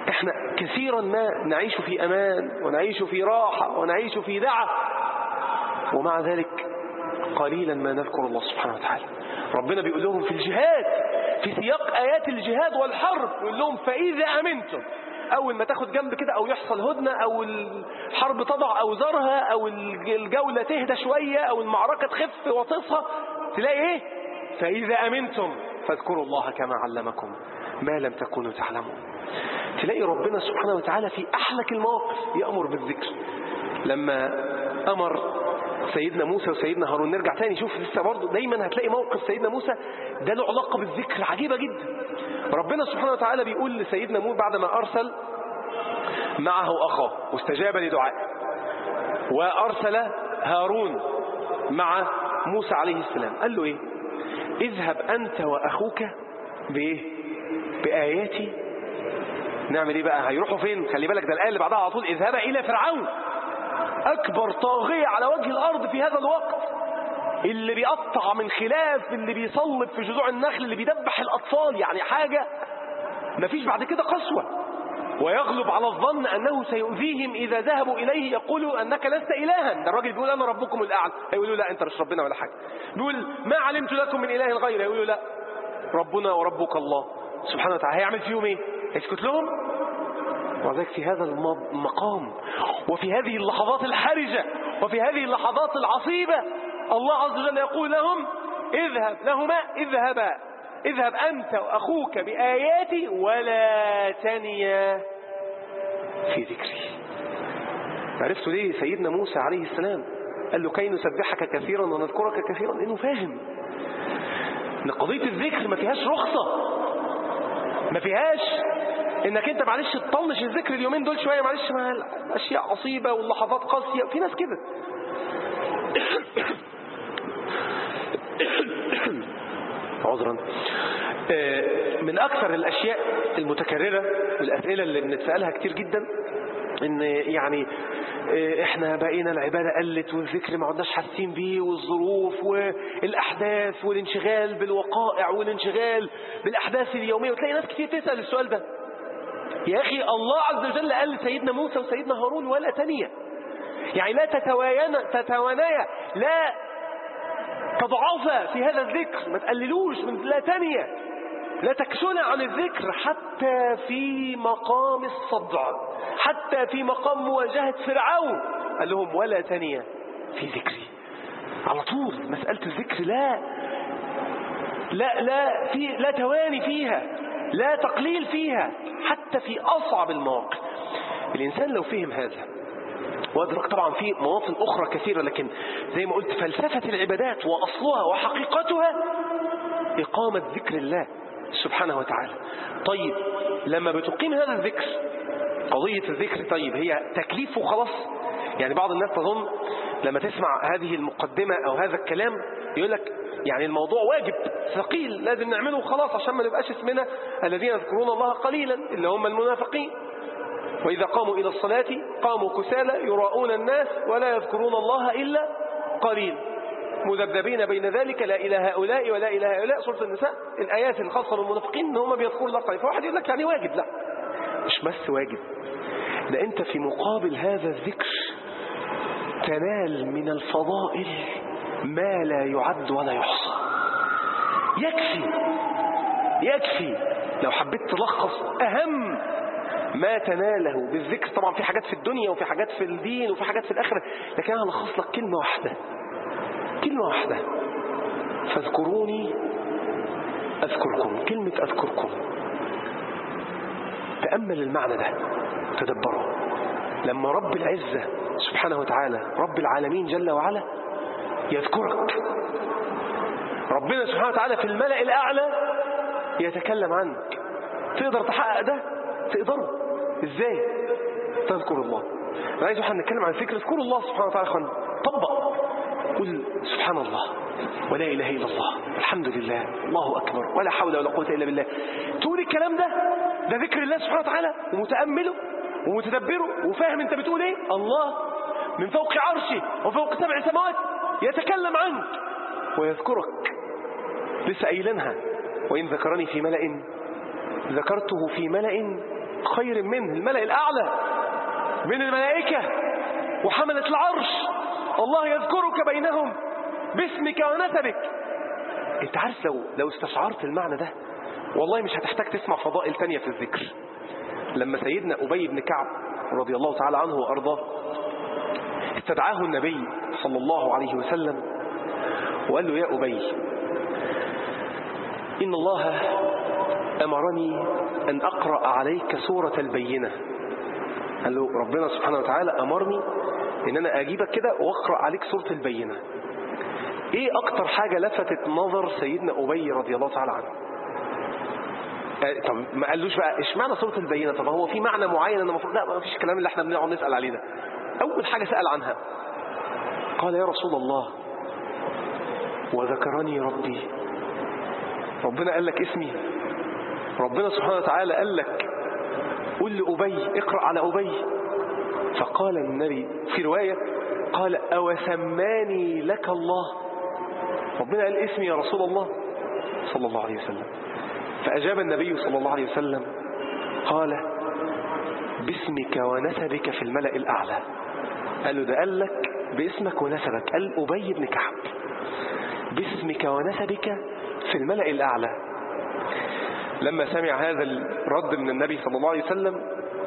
Speaker 1: احنا كثيرا ما نعيش في أمان ونعيش في راحة ونعيش في دعة، ومع ذلك قليلا ما نذكر الله سبحانه وتعالى. ربنا بيقول لهم في الجهاد، في سياق آيات الجهاد والحرب، يقول لهم فإذا أمنتم، أول ما تاخد جنب كده أو يحصل هدنة أو الحرب تضع أوزارها أو الجولة تهدى شوية أو المعركة تخف وتصها، تلاقي إيه؟ فإذا أمنتم فاذكروا الله كما علمكم ما لم تكونوا تعلمون. تلاقي ربنا سبحانه وتعالى في أحلك المواقف يأمر بالذكر. لما أمر سيدنا موسى وسيدنا هارون، نرجع تاني شوف لسه برضه دايما هتلاقي موقف سيدنا موسى ده له علاقة بالذكر عجيبة جدا. ربنا سبحانه وتعالى بيقول لسيدنا موسى بعد ما أرسل معه أخاه واستجاب لدعائه، وأرسل هارون مع موسى عليه السلام، قال له إيه؟ اذهب أنت وأخوك بإيه؟ بآياتي. نعمل إيه بقى؟ هيروحوا فين؟ خلي بالك ده الآية اللي بعدها على طول، اذهب إلى فرعون أكبر طاغية على وجه الأرض في هذا الوقت، اللي بيقطع من خلاف، اللي بيصلب في جذوع النخل، اللي بيدبح الأطفال، يعني حاجة مفيش بعد كده قسوة. ويغلب على الظن أنه سيؤذيهم إذا ذهبوا إليه يقولوا أنك لست إلها. ده الراجل بيقول أنا ربكم الأعلى، هيقولوا لا أنت مش ربنا ولا حاجة. بيقول ما علمت لكم من إله غيره، يقولوا لا ربنا وربك الله سبحانه وتعالى. هيعمل فيهم إيه؟ هيسكت لهم؟ وذلك في هذا المقام وفي هذه اللحظات الحرجة وفي هذه اللحظات العصيبة الله عز وجل يقول لهم اذهب أنت وأخوك بآياتي ولا تنيا في ذكري. عرفتوا ليه سيدنا موسى عليه السلام قال له كي نسبحك كثيرا ونذكرك كثيرا؟ لأنه فاهم ان قضية الذكر ما فيهاش رخصة، ما فيهاش انك انت معلش تطنش الذكر اليومين دول شوية، معلش مع الاشياء عصيبة واللحظات قاسية. في ناس كده عذرا. من اكثر الاشياء المتكررة والاسئلة اللي بنتسألها كتير جدا ان يعني احنا بقينا العبادة قلت والذكر ما عدناش حاسين بيه، والظروف والاحداث والانشغال بالوقائع والانشغال بالاحداث اليومية. وتلاقي ناس كتير تسأل السؤال ده. يا اخي الله عز وجل قال لسيدنا موسى وسيدنا هارون ولا تنيا، يعني لا تتوانيا، لا تضعفا في هذا الذكر، ما تقللوش من لا تنيا، لا تكسنا عن الذكر حتى في مقام الصدع، حتى في مقام مواجهة فرعون قال لهم ولا تنيا في ذكري. على طول مسألة الذكر لا تواني فيها، لا تقليل فيها، حتى في أصعب المواقف. الإنسان لو فهم هذا وأدرك، طبعا في مواطن أخرى كثيرة، لكن زي ما قلت فلسفة العبادات وأصلها وحقيقتها إقامة ذكر الله سبحانه وتعالى. طيب لما بتقيم هذا الذكر، قضية الذكر طيب هي تكليف وخلاص؟ يعني بعض الناس تظن لما تسمع هذه المقدمة أو هذا الكلام يقول لك يعني الموضوع واجب ثقيل لازم نعمله وخلاص عشان ما نبقاش اسمنا الذين يذكرون الله قليلا اللي هم المنافقين. وإذا قاموا إلى الصلاة قاموا كسالى يراؤون الناس ولا يذكرون الله إلا قليل مذبذبين بين ذلك لا إلى هؤلاء ولا إلى هؤلاء. سورة النساء الآيات الخاصة بالمنافقين إن هم بيذكرون الله قليل. فواحد يقول لك يعني واجب، لا مش بس واجب، ده أنت في مقابل هذا الذكر تنال من الفضائل ما لا يعد ولا يحصى. يكفي لو حبيت تلخص أهم ما تناله بالذكر. طبعا في حاجات في الدنيا وفي حاجات في الدين وفي حاجات في الآخرة، لكن أنا هلخص لك كلمة واحدة: فاذكروني أذكركم. كلمة أذكركم تأمل المعنى ده، تدبره. لما رب العزة سبحانه وتعالى رب العالمين جل وعلا يذكرك، ربنا سبحانه وتعالى في الملأ الأعلى يتكلم عنك، تقدر تحقق ده؟ تقدره ازاي؟ تذكر الله. انا عايز واحد نتكلم عن ذكر، اذكروا الله سبحانه وتعالى. اخوان طبق، قل سبحان الله ولا اله الا الله الحمد لله الله اكبر ولا حول ولا قوه الا بالله. تقول الكلام ده ذكر الله سبحانه وتعالى، ومتامله ومتدبره وفاهم انت بتقول ايه. الله من فوق عرشه وفوق 7 سماوات يتكلم عنك ويذكرك. لسه قايلينها: وإن ذكرني في ملأ ذكرته في ملأ خير منه، الملأ الأعلى من الملائكة وحملة العرش، الله يذكرك بينهم باسمك ونسبك. انت عارف لو استشعرت المعنى ده والله مش هتحتاج تسمع فضائل تانية في الذكر. لما سيدنا أبي بن كعب رضي الله تعالى عنه وأرضاه استدعاه النبي صلى الله عليه وسلم وقال له: يا أبي، إن الله أمرني أن أقرأ عليك سورة البينة. قال له: ربنا سبحانه وتعالى أمرني إن أنا أجيبك كده وأقرأ عليك سورة البينة. إيه أكتر حاجة لفتت نظر سيدنا أبي رضي الله تعالى عنه؟ طب ما قالوش بقى اشمعنى سورة البينة؟ طب هو في معنى معين أنا المفروض؟ لا، ما فيش الكلام اللي احنا بنقعد نسأل عليه ده. أول حاجة سأل عنها قال: يا رسول الله، وذكرني ربي، ربنا قال لك اسمي؟ ربنا سبحانه وتعالى قال لك قل لأبي، اقرأ على أبي؟ فقال النبي في رواية قال: أو سماني لك الله؟ ربنا قال اسمي يا رسول الله صلى الله عليه وسلم. فأجاب النبي صلى الله عليه وسلم قال: باسمك ونسبك في الملأ الأعلى. قال له: ده قال لك باسمك ونسبك، قال أبي بن كعب باسمك ونسبك في الملأ الأعلى. لما سمع هذا الرد من النبي صلى الله عليه وسلم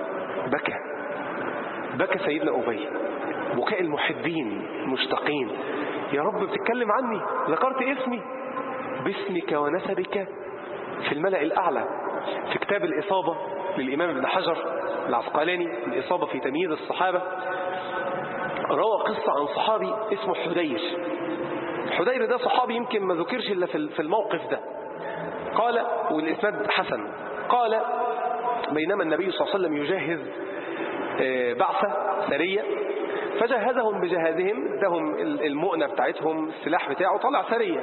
Speaker 1: بكى سيدنا أبي بكاء المحبين مشتاقين: يا رب بتتكلم عني، ذكرت اسمي، باسمك ونسبك في الملأ الأعلى. في كتاب الإصابة للإمام ابن حجر العسقلاني، الإصابة في تمييز الصحابة، روى قصة عن صحابي اسمه حدير ده صحابي يمكن ما ذكرش إلا في الموقف ده. قال، والإسناد حسن، قال: بينما النبي صلى الله عليه وسلم يجهز بعثة سرية، فجهزهم بجهازهم، ادهم المؤنة بتاعتهم، السلاح بتاعه، طلع سرية.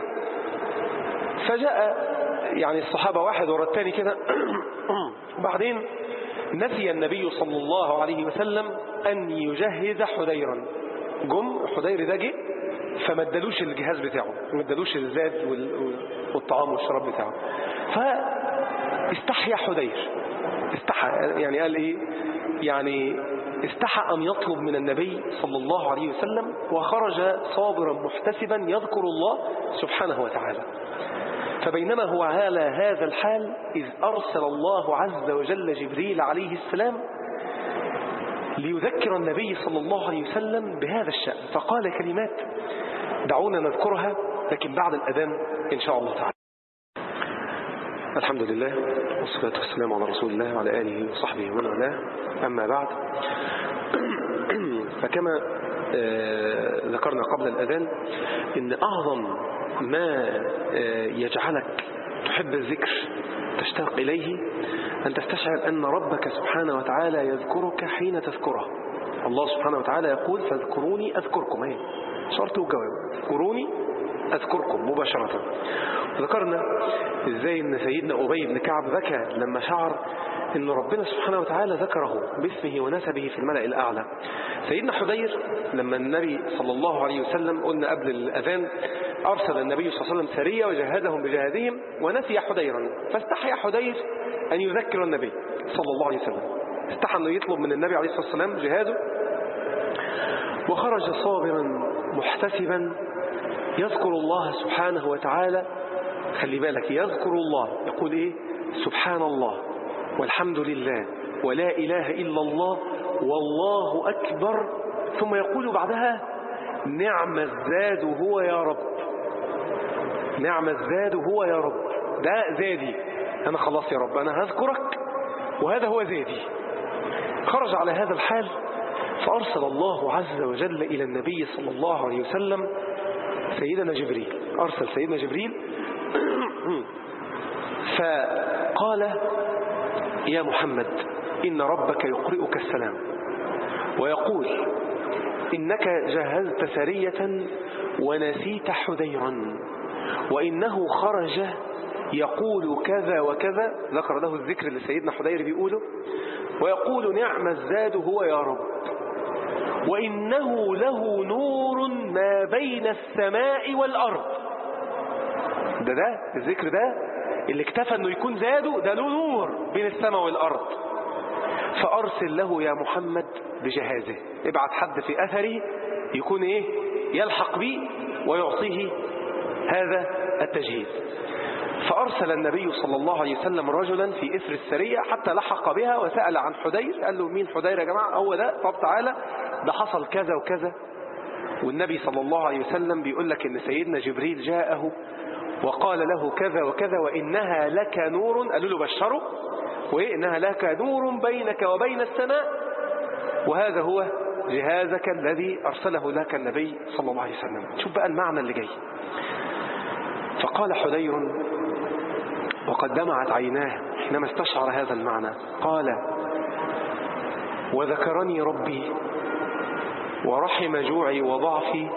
Speaker 1: فجاء يعني الصحابة واحد ورا الثاني كده وبعدين نسي النبي صلى الله عليه وسلم أن يجهز حديرا. حدير ده جه فما ادالوش الجهاز بتاعه، ما ادالوش الزاد والطعام والشراب بتاعه. فاستحيا حدير، يعني قال ايه، يعني استحى أن يطلب من النبي صلى الله عليه وسلم، وخرج صابرا محتسبا يذكر الله سبحانه وتعالى. فبينما هو على هذا الحال إذ أرسل الله عز وجل جبريل عليه السلام ليذكر النبي صلى الله عليه وسلم بهذا الشأن، فقال كلمات دعونا نذكرها لكن بعد الأذان إن شاء الله تعالى. الحمد لله والصلاة والسلام على رسول الله وعلى آله وصحبه ومن والاه، أما بعد، فكما ذكرنا قبل الأذان إن أعظم ما يجعلك تحب الذكر تشتاق إليه أن تستشعر أن ربك سبحانه وتعالى يذكرك حين تذكره. الله سبحانه وتعالى يقول: فاذكروني أذكركم. اهي شرط وجواب، اذكروني أذكركم مباشرة. ذكرنا إزاي أن سيدنا أبي بن كعب بكى لما شعر أن ربنا سبحانه وتعالى ذكره باسمه ونسبه في الملأ الأعلى. سيدنا حدير لما النبي صلى الله عليه وسلم، قلنا قبل الأذان، أرسل النبي صلى الله عليه وسلم سرية وجهزهم بجهازهم، ونسي حديرا، فاستحيا حدير أن يذكر النبي صلى الله عليه وسلم، استحى أنه يطلب من النبي عليه الصلاة والسلام جهازه، وخرج صابرا محتسبا يذكر الله سبحانه وتعالى. خلي بالك، يذكر الله، يقول إيه؟ سبحان الله والحمد لله ولا إله إلا الله والله أكبر، ثم يقول بعدها: نعم الزاد هو يا رب، نعم الزاد هو يا رب، ده زادي، أنا خلاص يا رب أنا هذكرك وهذا هو زادي. خرج على هذا الحال، فأرسل الله عز وجل إلى النبي صلى الله عليه وسلم سيدنا جبريل، أرسل سيدنا جبريل فقال: يا محمد، إن ربك يقرئك السلام ويقول: إنك جهزت سرية ونسيت حديرا، وإنه خرج يقول كذا وكذا، ذكر له الذكر اللي سيدنا حدير بيقوله، ويقول: نعم الزاد هو يا رب، وإنه له نور ما بين السماء والأرض. ده الذكر ده اللي اكتفى انه يكون زاده، ده له نور بين السماء والأرض. فأرسل له يا محمد بجهازه، ابعت حد في أثره يكون يلحق به ويعطيه هذا التجهيز. فأرسل النبي صلى الله عليه وسلم رجلا في إثر السرية حتى لحق بها وسأل عن حدير. قال له مين حدير يا جماعة؟ هو ده؟ طب تعالى، ده حصل كذا وكذا. والنبي صلى الله عليه وسلم بيقول لك إن سيدنا جبريل جاءه وقال له كذا وكذا وإنها لك نور. قالوا له بشره، وإنها لك نور بينك وبين السماء، وهذا هو جهازك الذي أرسله لك النبي صلى الله عليه وسلم. شوف بقى المعنى اللي جاي. فقال حدير وقد دمعت عيناه حينما استشعر هذا المعنى، قال وذكرني ربي ورحم جوعي وضعفي،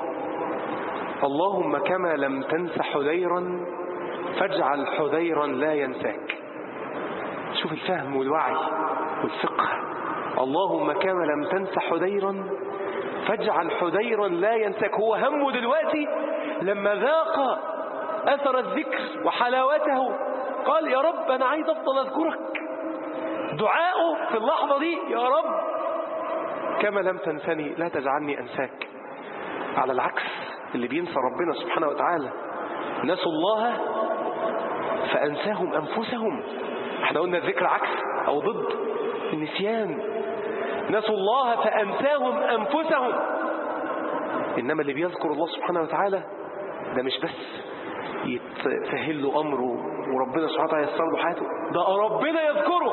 Speaker 1: اللهم كما لم تنس حديرا فاجعل حديرا لا ينساك. شوف الفهم والوعي والفقه. اللهم كما لم تنس حديرا فاجعل حديرا لا ينساك. هو همه دلوقتي لما ذاق أثر الذكر وحلاوته قال يا رب أنا عايز أفضل أذكرك. دعاؤه في اللحظة دي يا رب كما لم تنسني لا تجعلني أنساك. على العكس اللي بينسى ربنا سبحانه وتعالى نسوا الله فأنساهم أنفسهم. احنا قلنا الذكر عكس أو ضد النسيان. نسوا الله فأنساهم أنفسهم. إنما اللي بيذكر الله سبحانه وتعالى ده مش بس يتسهل له أمره وربنا سبحانه وتعالى يسر له حياته، ده ربنا يذكره.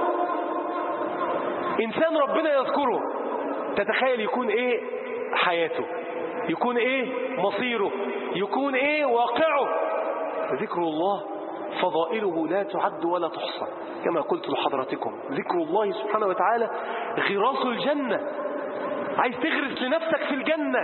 Speaker 1: إنسان ربنا يذكره تتخيل يكون حياته، يكون مصيره، يكون واقعه. ذكر الله فضائله لا تعد ولا تحصى. كما قلت لحضراتكم ذكر الله سبحانه وتعالى غراس الجنة. عايز تغرس لنفسك في الجنة،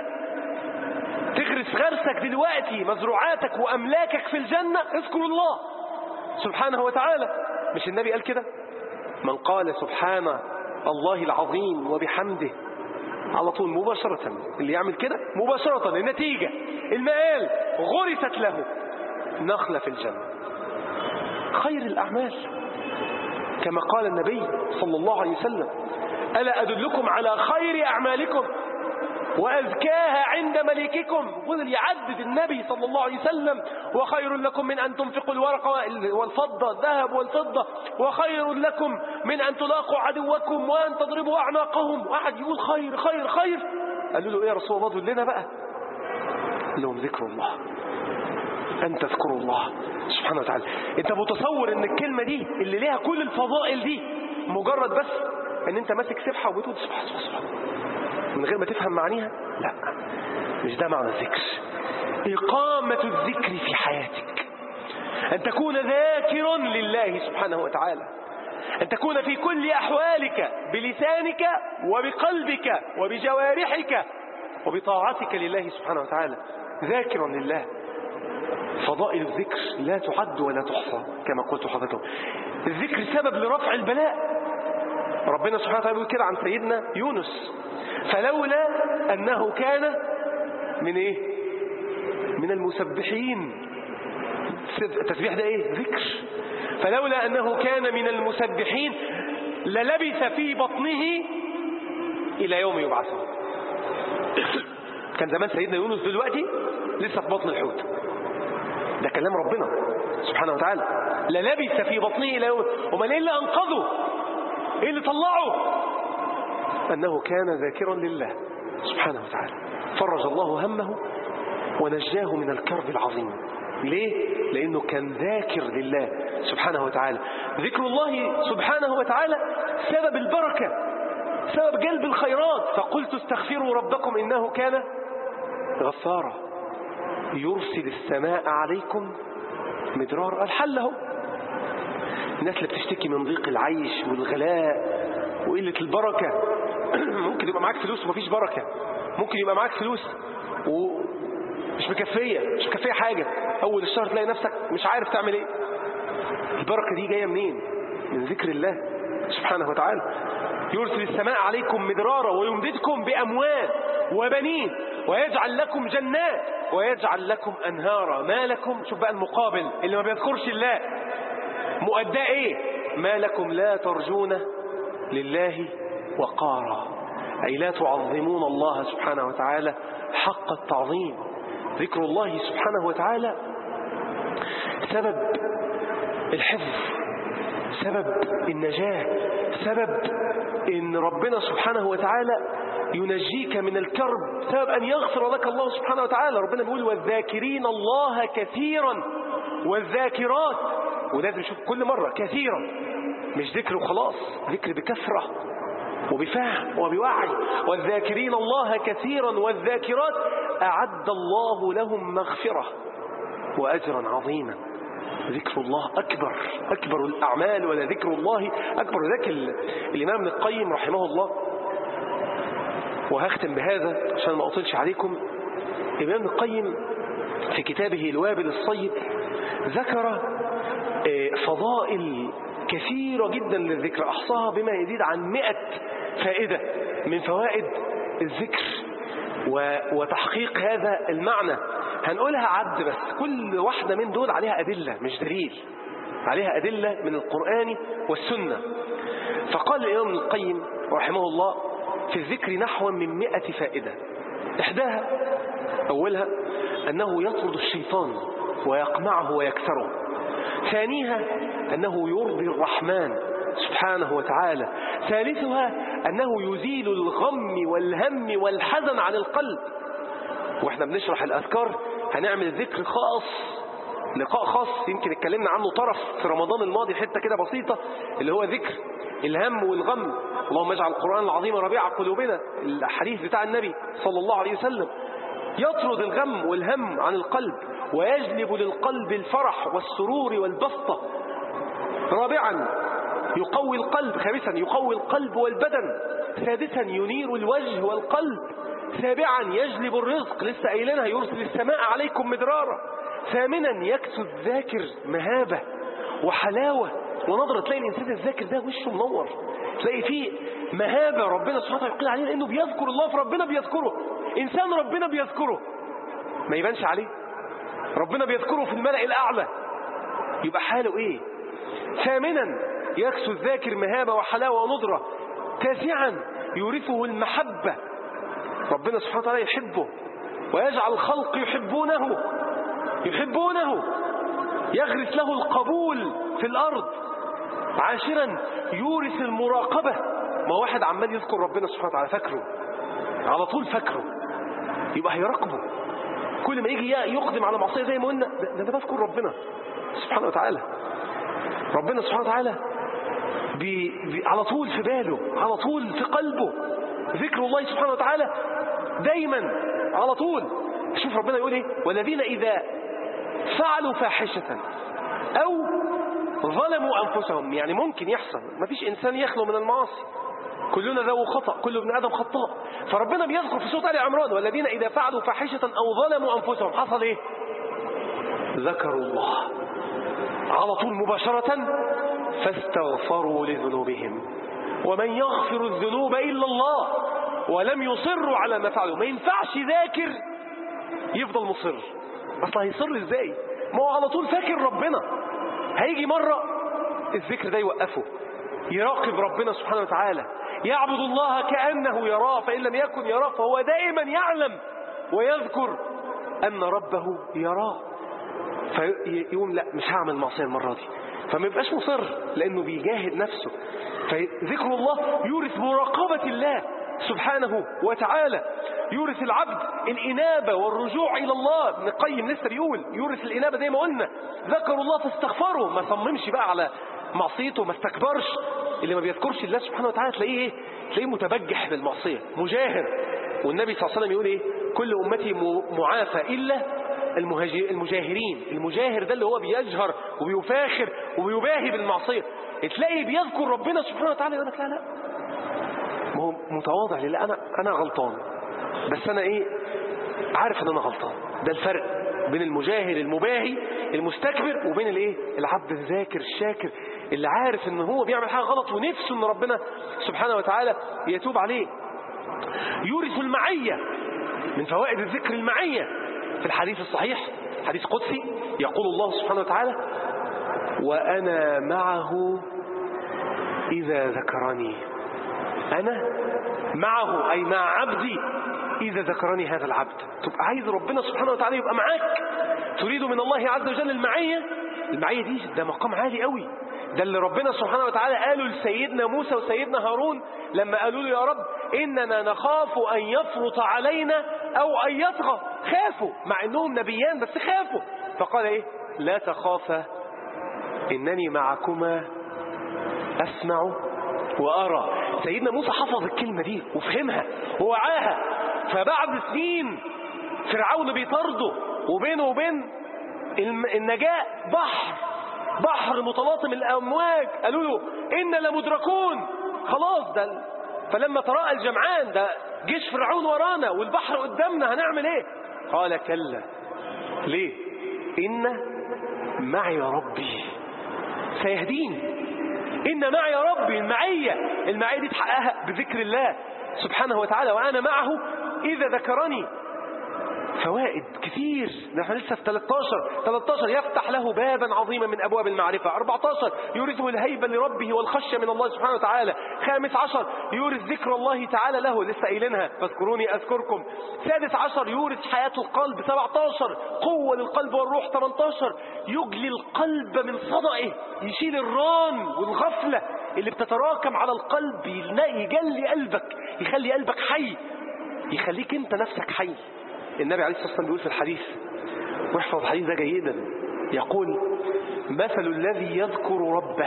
Speaker 1: تغرس غرسك دلوقتي، مزروعاتك وأملاكك في الجنة، اذكر الله سبحانه وتعالى. مش النبي قال كده؟ من قال سبحان الله العظيم وبحمده على طول مباشرة، اللي يعمل كده مباشرة النتيجة المآل غرست له نخلة في الجنة. خير الأعمال كما قال النبي صلى الله عليه وسلم ألا أدلكم على خير أعمالكم وأزكاها عند مليككم. فضل يعدد النبي صلى الله عليه وسلم وخير لكم من أن تنفقوا الورق والفضة، الذهب والفضة، وخير لكم من أن تلاقوا عدوكم وأن تضربوا أعناقهم. واحد يقول خير خير خير. قالوا له يا رسول الله دلنا بقى. قال لهم ذكر الله، أن تذكروا الله سبحانه وتعالى. أنت متصور أن الكلمة دي اللي ليها كل الفضائل دي مجرد بس أن أنت ماسك سبحة وبتقول سبحان سبحان من غير ما تفهم معانيها؟ لا، مش ده معنى الذكر. إقامة الذكر في حياتك، أن تكون ذاكرا لله سبحانه وتعالى، أن تكون في كل أحوالك بلسانك وبقلبك وبجوارحك وبطاعتك لله سبحانه وتعالى ذاكرا لله. فضائل الذكر لا تعد ولا تحصى كما قلت لحضرتك. الذكر سبب لرفع البلاء. ربنا سبحانه وتعالى يقول كده عن سيدنا يونس فلولا أنه كان من من المسبحين. التسبيح ده ذكر. فلولا أنه كان من المسبحين للبث في بطنه إلى يوم يبعثون. كان زمان سيدنا يونس دلوقتي لسه في بطن الحوت. ده كلام ربنا سبحانه وتعالى. للبث في بطنه إلى يوم. وما إيه اللي أنقذه؟ إيه اللي طلعه؟ أنه كان ذاكرا لله سبحانه وتعالى. فرج الله همه ونجاه من الكرب العظيم. ليه؟ لأنه كان ذاكر لله سبحانه وتعالى. ذكر الله سبحانه وتعالى سبب البركة، سبب جلب الخيرات. فقلت استغفروا ربكم إنه كان غفارا يرسل السماء عليكم مدرار. الحل اهو. الناس اللي بتشتكي من ضيق العيش والغلاء وقلة البركة، ممكن يبقى معاك فلوس ومفيش بركة، ممكن يبقى معاك فلوس ومش مكفية حاجة، أول الشهر تلاقي نفسك مش عارف تعمل ايه. البركة دي جاية منين؟ من ذكر الله سبحانه وتعالى. يرسل السماء عليكم مدرارا ويمددكم بأموال وبنين ويجعل لكم جنات ويجعل لكم أنهارا. ما لكم، شوف بقى المقابل اللي ما بيذكرش الله مؤداه ما لكم لا ترجون لله وقارا، أي لا تعظمون الله سبحانه وتعالى حق التعظيم. ذكر الله سبحانه وتعالى سبب الحفظ، سبب النجاة، سبب إن ربنا سبحانه وتعالى ينجيك من الكرب، سبب أن يغفر لك الله سبحانه وتعالى. ربنا بيقول والذاكرين الله كثيرا والذاكرات، ولازم نشوف كل مرة كثيرا، مش ذكر وخلاص، ذكر بكثرة وبفهم وبوعي. والذاكرين الله كثيرا والذاكرات أعد الله لهم مغفرة وأجرا عظيما. ذكر الله أكبر الأعمال، ولا ذكر الله أكبر. ذاك الإمام ابن القيم رحمه الله، وهختم بهذا عشان ما أطلش عليكم. الإمام ابن القيم في كتابه الوابل الصيب ذكر فضائل كثيرة جدا للذكر، أحصاها بما يزيد عن 100 فائدة من فوائد الذكر وتحقيق هذا المعنى. هنقولها عد بس، كل واحدة من دول عليها أدلة مش دليل، عليها أدلة من القرآن والسنة. فقال الإمام ابن القيم رحمه الله في الذكر نحو من 100 فائدة. إحداها أولها أنه يطرد الشيطان ويقمعه ويكسره. ثانيها أنه يرضي الرحمن سبحانه وتعالى. ثالثها أنه يزيل الغم والهم والحزن عن القلب. وإحنا بنشرح الأذكار هنعمل ذكر خاص، لقاء خاص يمكن اتكلمنا عنه طرف في رمضان الماضي، حتة كده بسيطة، اللي هو ذكر الهم والغم. اللهم اجعل القرآن العظيم ربيع قلوبنا، الحديث بتاع النبي صلى الله عليه وسلم. يطرد الغم والهم عن القلب ويجلب للقلب الفرح والسرور والبسطة. رابعا يقوي القلب. خامسا يقوي القلب والبدن. سادسا ينير الوجه والقلب. سابعا يجلب الرزق، لسه قايلينها يرسل السماء عليكم مدرارا. ثامنا يكسو الذاكر مهابة وحلاوة ونظرة. تلاقي الإنسان الذاكر ده وشه منور، تلاقي فيه مهابة، ربنا سبحانه وتعالى يقول عليه لأنه بيذكر الله، فربنا بيذكره. إنسان ربنا بيذكره ما يبانش عليه، ربنا بيذكره في الملأ الأعلى، يبقى حاله إيه؟ ثامنا يكسو الذاكر مهابة وحلاوة ونظرة. تاسعا يورثه المحبة، ربنا سبحانه وتعالى يحبه ويجعل الخلق يحبونه، يغرس له القبول في الأرض. عاشرا يورث المراقبة، ما واحد عمال يذكر ربنا سبحانه وتعالى فاكره على طول، فاكره يبقى هيراقبه. كل ما يجي يقدم على معصية زي ما قلنا، ده أنا بذكر ربنا سبحانه وتعالى. ربنا سبحانه وتعالى على طول في باله، على طول في قلبه، ذكر الله سبحانه وتعالى دايما على طول. شوف ربنا يقول ايه؟ والذين إذا فعلوا فاحشة أو ظلموا أنفسهم. يعني ممكن يحصل، ما فيش إنسان يخلو من المعاصي، كلنا ذو خطأ، كل ابن آدم خطاء. فربنا بيذكر في سورة آل عمران والذين إذا فعلوا فاحشة أو ظلموا أنفسهم، حصل ايه؟ ذكروا الله على طول مباشرة، فاستغفروا لذنوبهم ومن يغفر الذنوب إلا الله ولم يصروا على ما فعلوا. ما ينفعش ذاكر يفضل مصر، أصلا هيصر ازاي؟ ما هو على طول فاكر ربنا. هيجي مرة الذكر ده يوقفه، يراقب ربنا سبحانه وتعالى، يعبد الله كأنه يراه، فإن لم يكن يراه فهو دائما يعلم ويذكر أن ربه يراه. فيقوم لا مش هعمل معصية المرة دي، فما يبقاش مصر لأنه بيجاهد نفسه. فذكر الله يورث مراقبة الله سبحانه وتعالى، يورث العبد الإنابة والرجوع إلى الله. ابن القيم لسه بيقول يورث الإنابة زي ما قلنا، ذكروا الله فاستغفروا، ما صممش بقى على معصيته، ما استكبرش. اللي ما بيذكرش الله سبحانه وتعالى تلاقيه ايه؟ تلاقيه متبجح بالمعصية، مجاهر. والنبي صلى الله عليه وسلم يقول ايه؟ كل أمتي معافى إلا المجاهرين. المجاهر ده اللي هو بيجهر وبيفاخر وبيباهي بالمعصية. تلاقي بيذكر ربنا سبحانه وتعالى يقول لك لا ما هو متواضع لله، أنا غلطان، بس أنا إيه؟ عارف أن أنا غلطان. ده الفرق بين المجاهر المباهي المستكبر وبين الإيه؟ العبد الذاكر الشاكر اللي عارف أنه هو بيعمل حاجة غلط ونفسه أن ربنا سبحانه وتعالى يتوب عليه. يورث المعية، من فوائد الذكر المعية. في الحديث الصحيح حديث قدسي يقول الله سبحانه وتعالى وأنا معه إذا ذكرني. أنا معه أي مع عبدي إذا ذكرني هذا العبد. تبقى عايز ربنا سبحانه وتعالى يبقى معاك، تريد من الله عز وجل المعية دي ده مقام عالي قوي. ده اللي ربنا سبحانه وتعالى قالوا لسيدنا موسى وسيدنا هارون لما قالوا له يا رب إننا نخاف أن يفرط علينا أو أن يطغى. خافوا مع أنهم نبيان بس خافوا، فقال إيه؟ لا تخافا إنني معكما أسمع وأرى. سيدنا موسى حفظ الكلمة دي وفهمها ووعاها. فبعد سنين فرعون بيطرده وبينه وبين النجاة بحر متلاطم الأمواج، قالوا له إن لمدركون، خلاص ده. فلما تراءى الجمعان، ده جيش فرعون ورانا والبحر قدامنا، هنعمل ايه؟ قال كلا. ليه؟ إن معي ربي سيهدين. إن معي ربي، المعية دي تحققها بذكر الله سبحانه وتعالى، وأنا معه إذا ذكرني. فوائد كثير. نحن لسه في 13 يفتح له بابا عظيما من أبواب المعرفة. 14 يورثه الهيبة لربه والخشية من الله سبحانه وتعالى. 15 يورث ذكر الله تعالى له، لسه قايلينها فاذكروني أذكركم. 16 يورث حياة القلب. 17 قوة للقلب والروح. 18 يجلي القلب من صدئه، يشيل الران والغفلة اللي بتتراكم على القلب، يجلي قلبك، يخلي قلبك حي، يخليك انت نفسك حي. النبي عليه الصلاة والسلام بيقول في الحديث، واحفظ الحديث ده جيدا، يقول مثل الذي يذكر ربه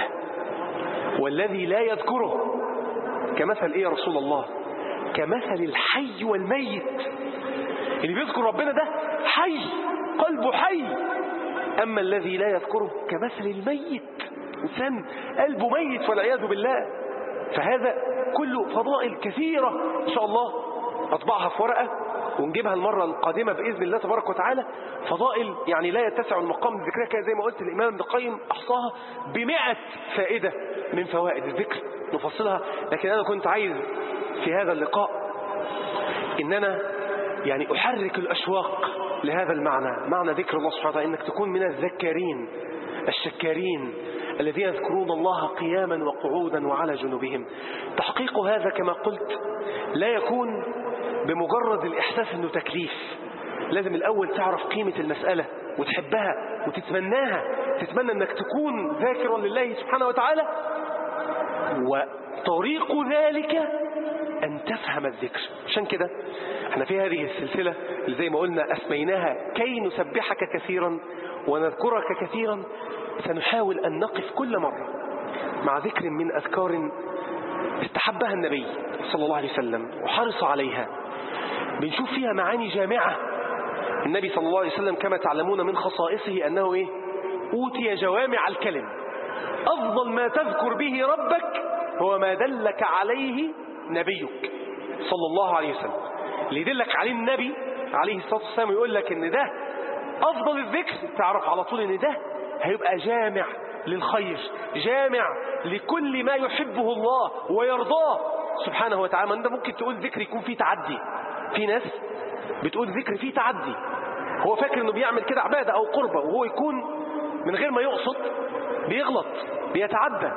Speaker 1: والذي لا يذكره كمثل ايه يا رسول الله؟ كمثل الحي والميت. اللي بيذكر ربنا ده حي، قلبه حي. أما الذي لا يذكره كمثل الميت، إنسان قلبه ميت والعياذ بالله. فهذا كله فضائل كثيرة إن شاء الله أطبعها في ورقة ونجيبها المرة القادمة بإذن الله تبارك وتعالى. فضائل يعني لا يتسع المقام بذكرها، كده زي ما قلت الإمام ابن القيم أحصاها ب100 فائدة من فوائد الذكر نفصلها. لكن أنا كنت عايز في هذا اللقاء إن أنا يعني أحرك الأشواق لهذا المعنى، معنى ذكر الله سبحانه وتعالى، إنك تكون من الذكارين الشكارين الذين يذكرون الله قياما وقعودا وعلى جنوبهم. تحقيق هذا كما قلت لا يكون بمجرد الإحساس أنه تكليف. لازم الأول تعرف قيمة المسألة وتحبها وتتمناها، تتمنى أنك تكون ذاكرا لله سبحانه وتعالى. وطريق ذلك أن تفهم الذكر. عشان كده احنا في هذه السلسلة اللي زي ما قلنا أسميناها كي نسبحك كثيرا ونذكرك كثيرا، سنحاول أن نقف كل مرة مع ذكر من أذكار استحبها النبي صلى الله عليه وسلم وحرص عليها، بنشوف فيها معاني جامعة. النبي صلى الله عليه وسلم كما تعلمون من خصائصه أنه أوتي جوامع الكلم. أفضل ما تذكر به ربك هو ما دلك عليه نبيك صلى الله عليه وسلم. اللي يدلك عليه النبي عليه الصلاة والسلام يقول لك ان ده أفضل الذكر، تعرف على طول ان ده هيبقى جامع للخير، جامع لكل ما يحبه الله ويرضاه سبحانه وتعالى. انت ممكن تقول ذكر يكون فيه تعدي. في ناس بتقول ذكر فيه تعدي، هو فاكر انه بيعمل كده عبادة او قربة، وهو يكون من غير ما يقصد بيغلط بيتعدى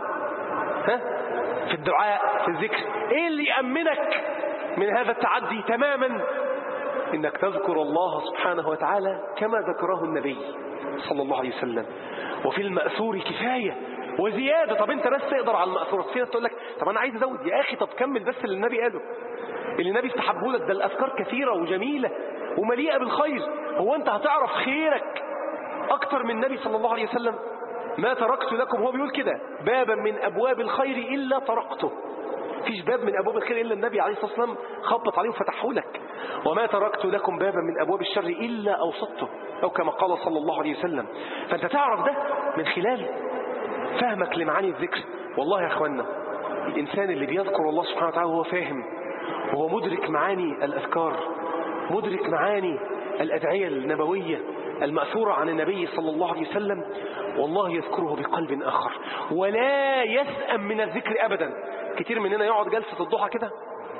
Speaker 1: في الدعاء في الذكر. ايه اللي يأمنك من هذا التعدي تماما؟ انك تذكر الله سبحانه وتعالى كما ذكره النبي صلى الله عليه وسلم. وفي المأثور كفاية وزيادة. طب انت بس تقدر على المأثور. في ناس تقول لك طب انا عايز ازود. يا اخي طب كمل بس اللي النبي قاله، اللي النبي استحبه لك. ده الاذكار كثيرة وجميلة ومليئة بالخير. هو انت هتعرف خيرك اكتر من النبي صلى الله عليه وسلم؟ ما تركت لكم، هو بيقول كده، بابا من ابواب الخير الا طرقته. فيش باب من ابواب الخير الا النبي عليه الصلاه والسلام خبط عليه وفتحه لك. وما تركت لكم بابا من ابواب الشر الا اوسطته، او كما قال صلى الله عليه وسلم. فانت تعرف ده من خلال فهمك لمعاني الذكر. والله يا اخوانا الانسان اللي بيذكر الله سبحانه وتعالى وهو فاهم وهو مدرك معاني الاذكار، مدرك معاني الادعيه النبويه المأثورة عن النبي صلى الله عليه وسلم، والله يذكره بقلب آخر ولا يسأم من الذكر أبدا. كتير مننا يقعد جلسة الضحى كده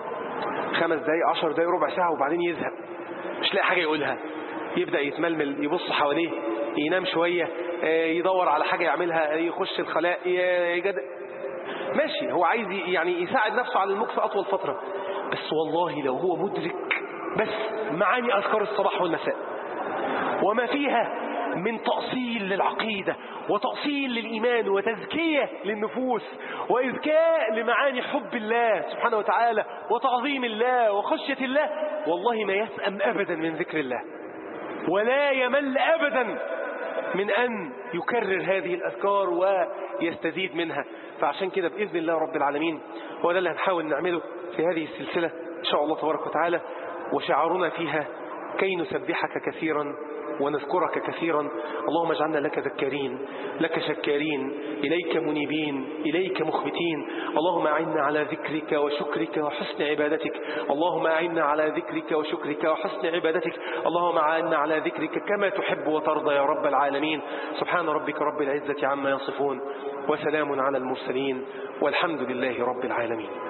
Speaker 1: 5 دقايق 10 دقايق ربع ساعة وبعدين يزهق، مش لاقي حاجة يقولها، يبدأ يتململ، يبص حواليه، ينام شوية، يدور على حاجة يعملها، يخش الخلاء، ماشي، هو عايز يعني يساعد نفسه على المكس أطول فترة، بس والله لو هو مدرك بس معاني أذكار الصباح والمساء وما فيها من تأصيل للعقيدة وتأصيل للإيمان وتزكية للنفوس وإذكاء لمعاني حب الله سبحانه وتعالى وتعظيم الله وخشية الله، والله ما يسأم أبدا من ذكر الله ولا يمل أبدا من أن يكرر هذه الأذكار ويستزيد منها. فعشان كده بإذن الله رب العالمين وده اللي هنحاول نعمله في هذه السلسلة إن شاء الله تبارك وتعالى، وشعارنا فيها كي نسبحك كثيرا ونذكرك كثيرا. اللهم اجعلنا لك ذكارين، لك شكارين، إليك منيبين، إليك مخبتين. اللهم أعنا على ذكرك وشكرك وحسن عبادتك، اللهم أعنا على ذكرك وشكرك وحسن عبادتك، اللهم أعنا على ذكرك كما تحب وترضى يا رب العالمين. سبحان ربك رب العزة عما يصفون وسلام على المرسلين والحمد لله رب العالمين.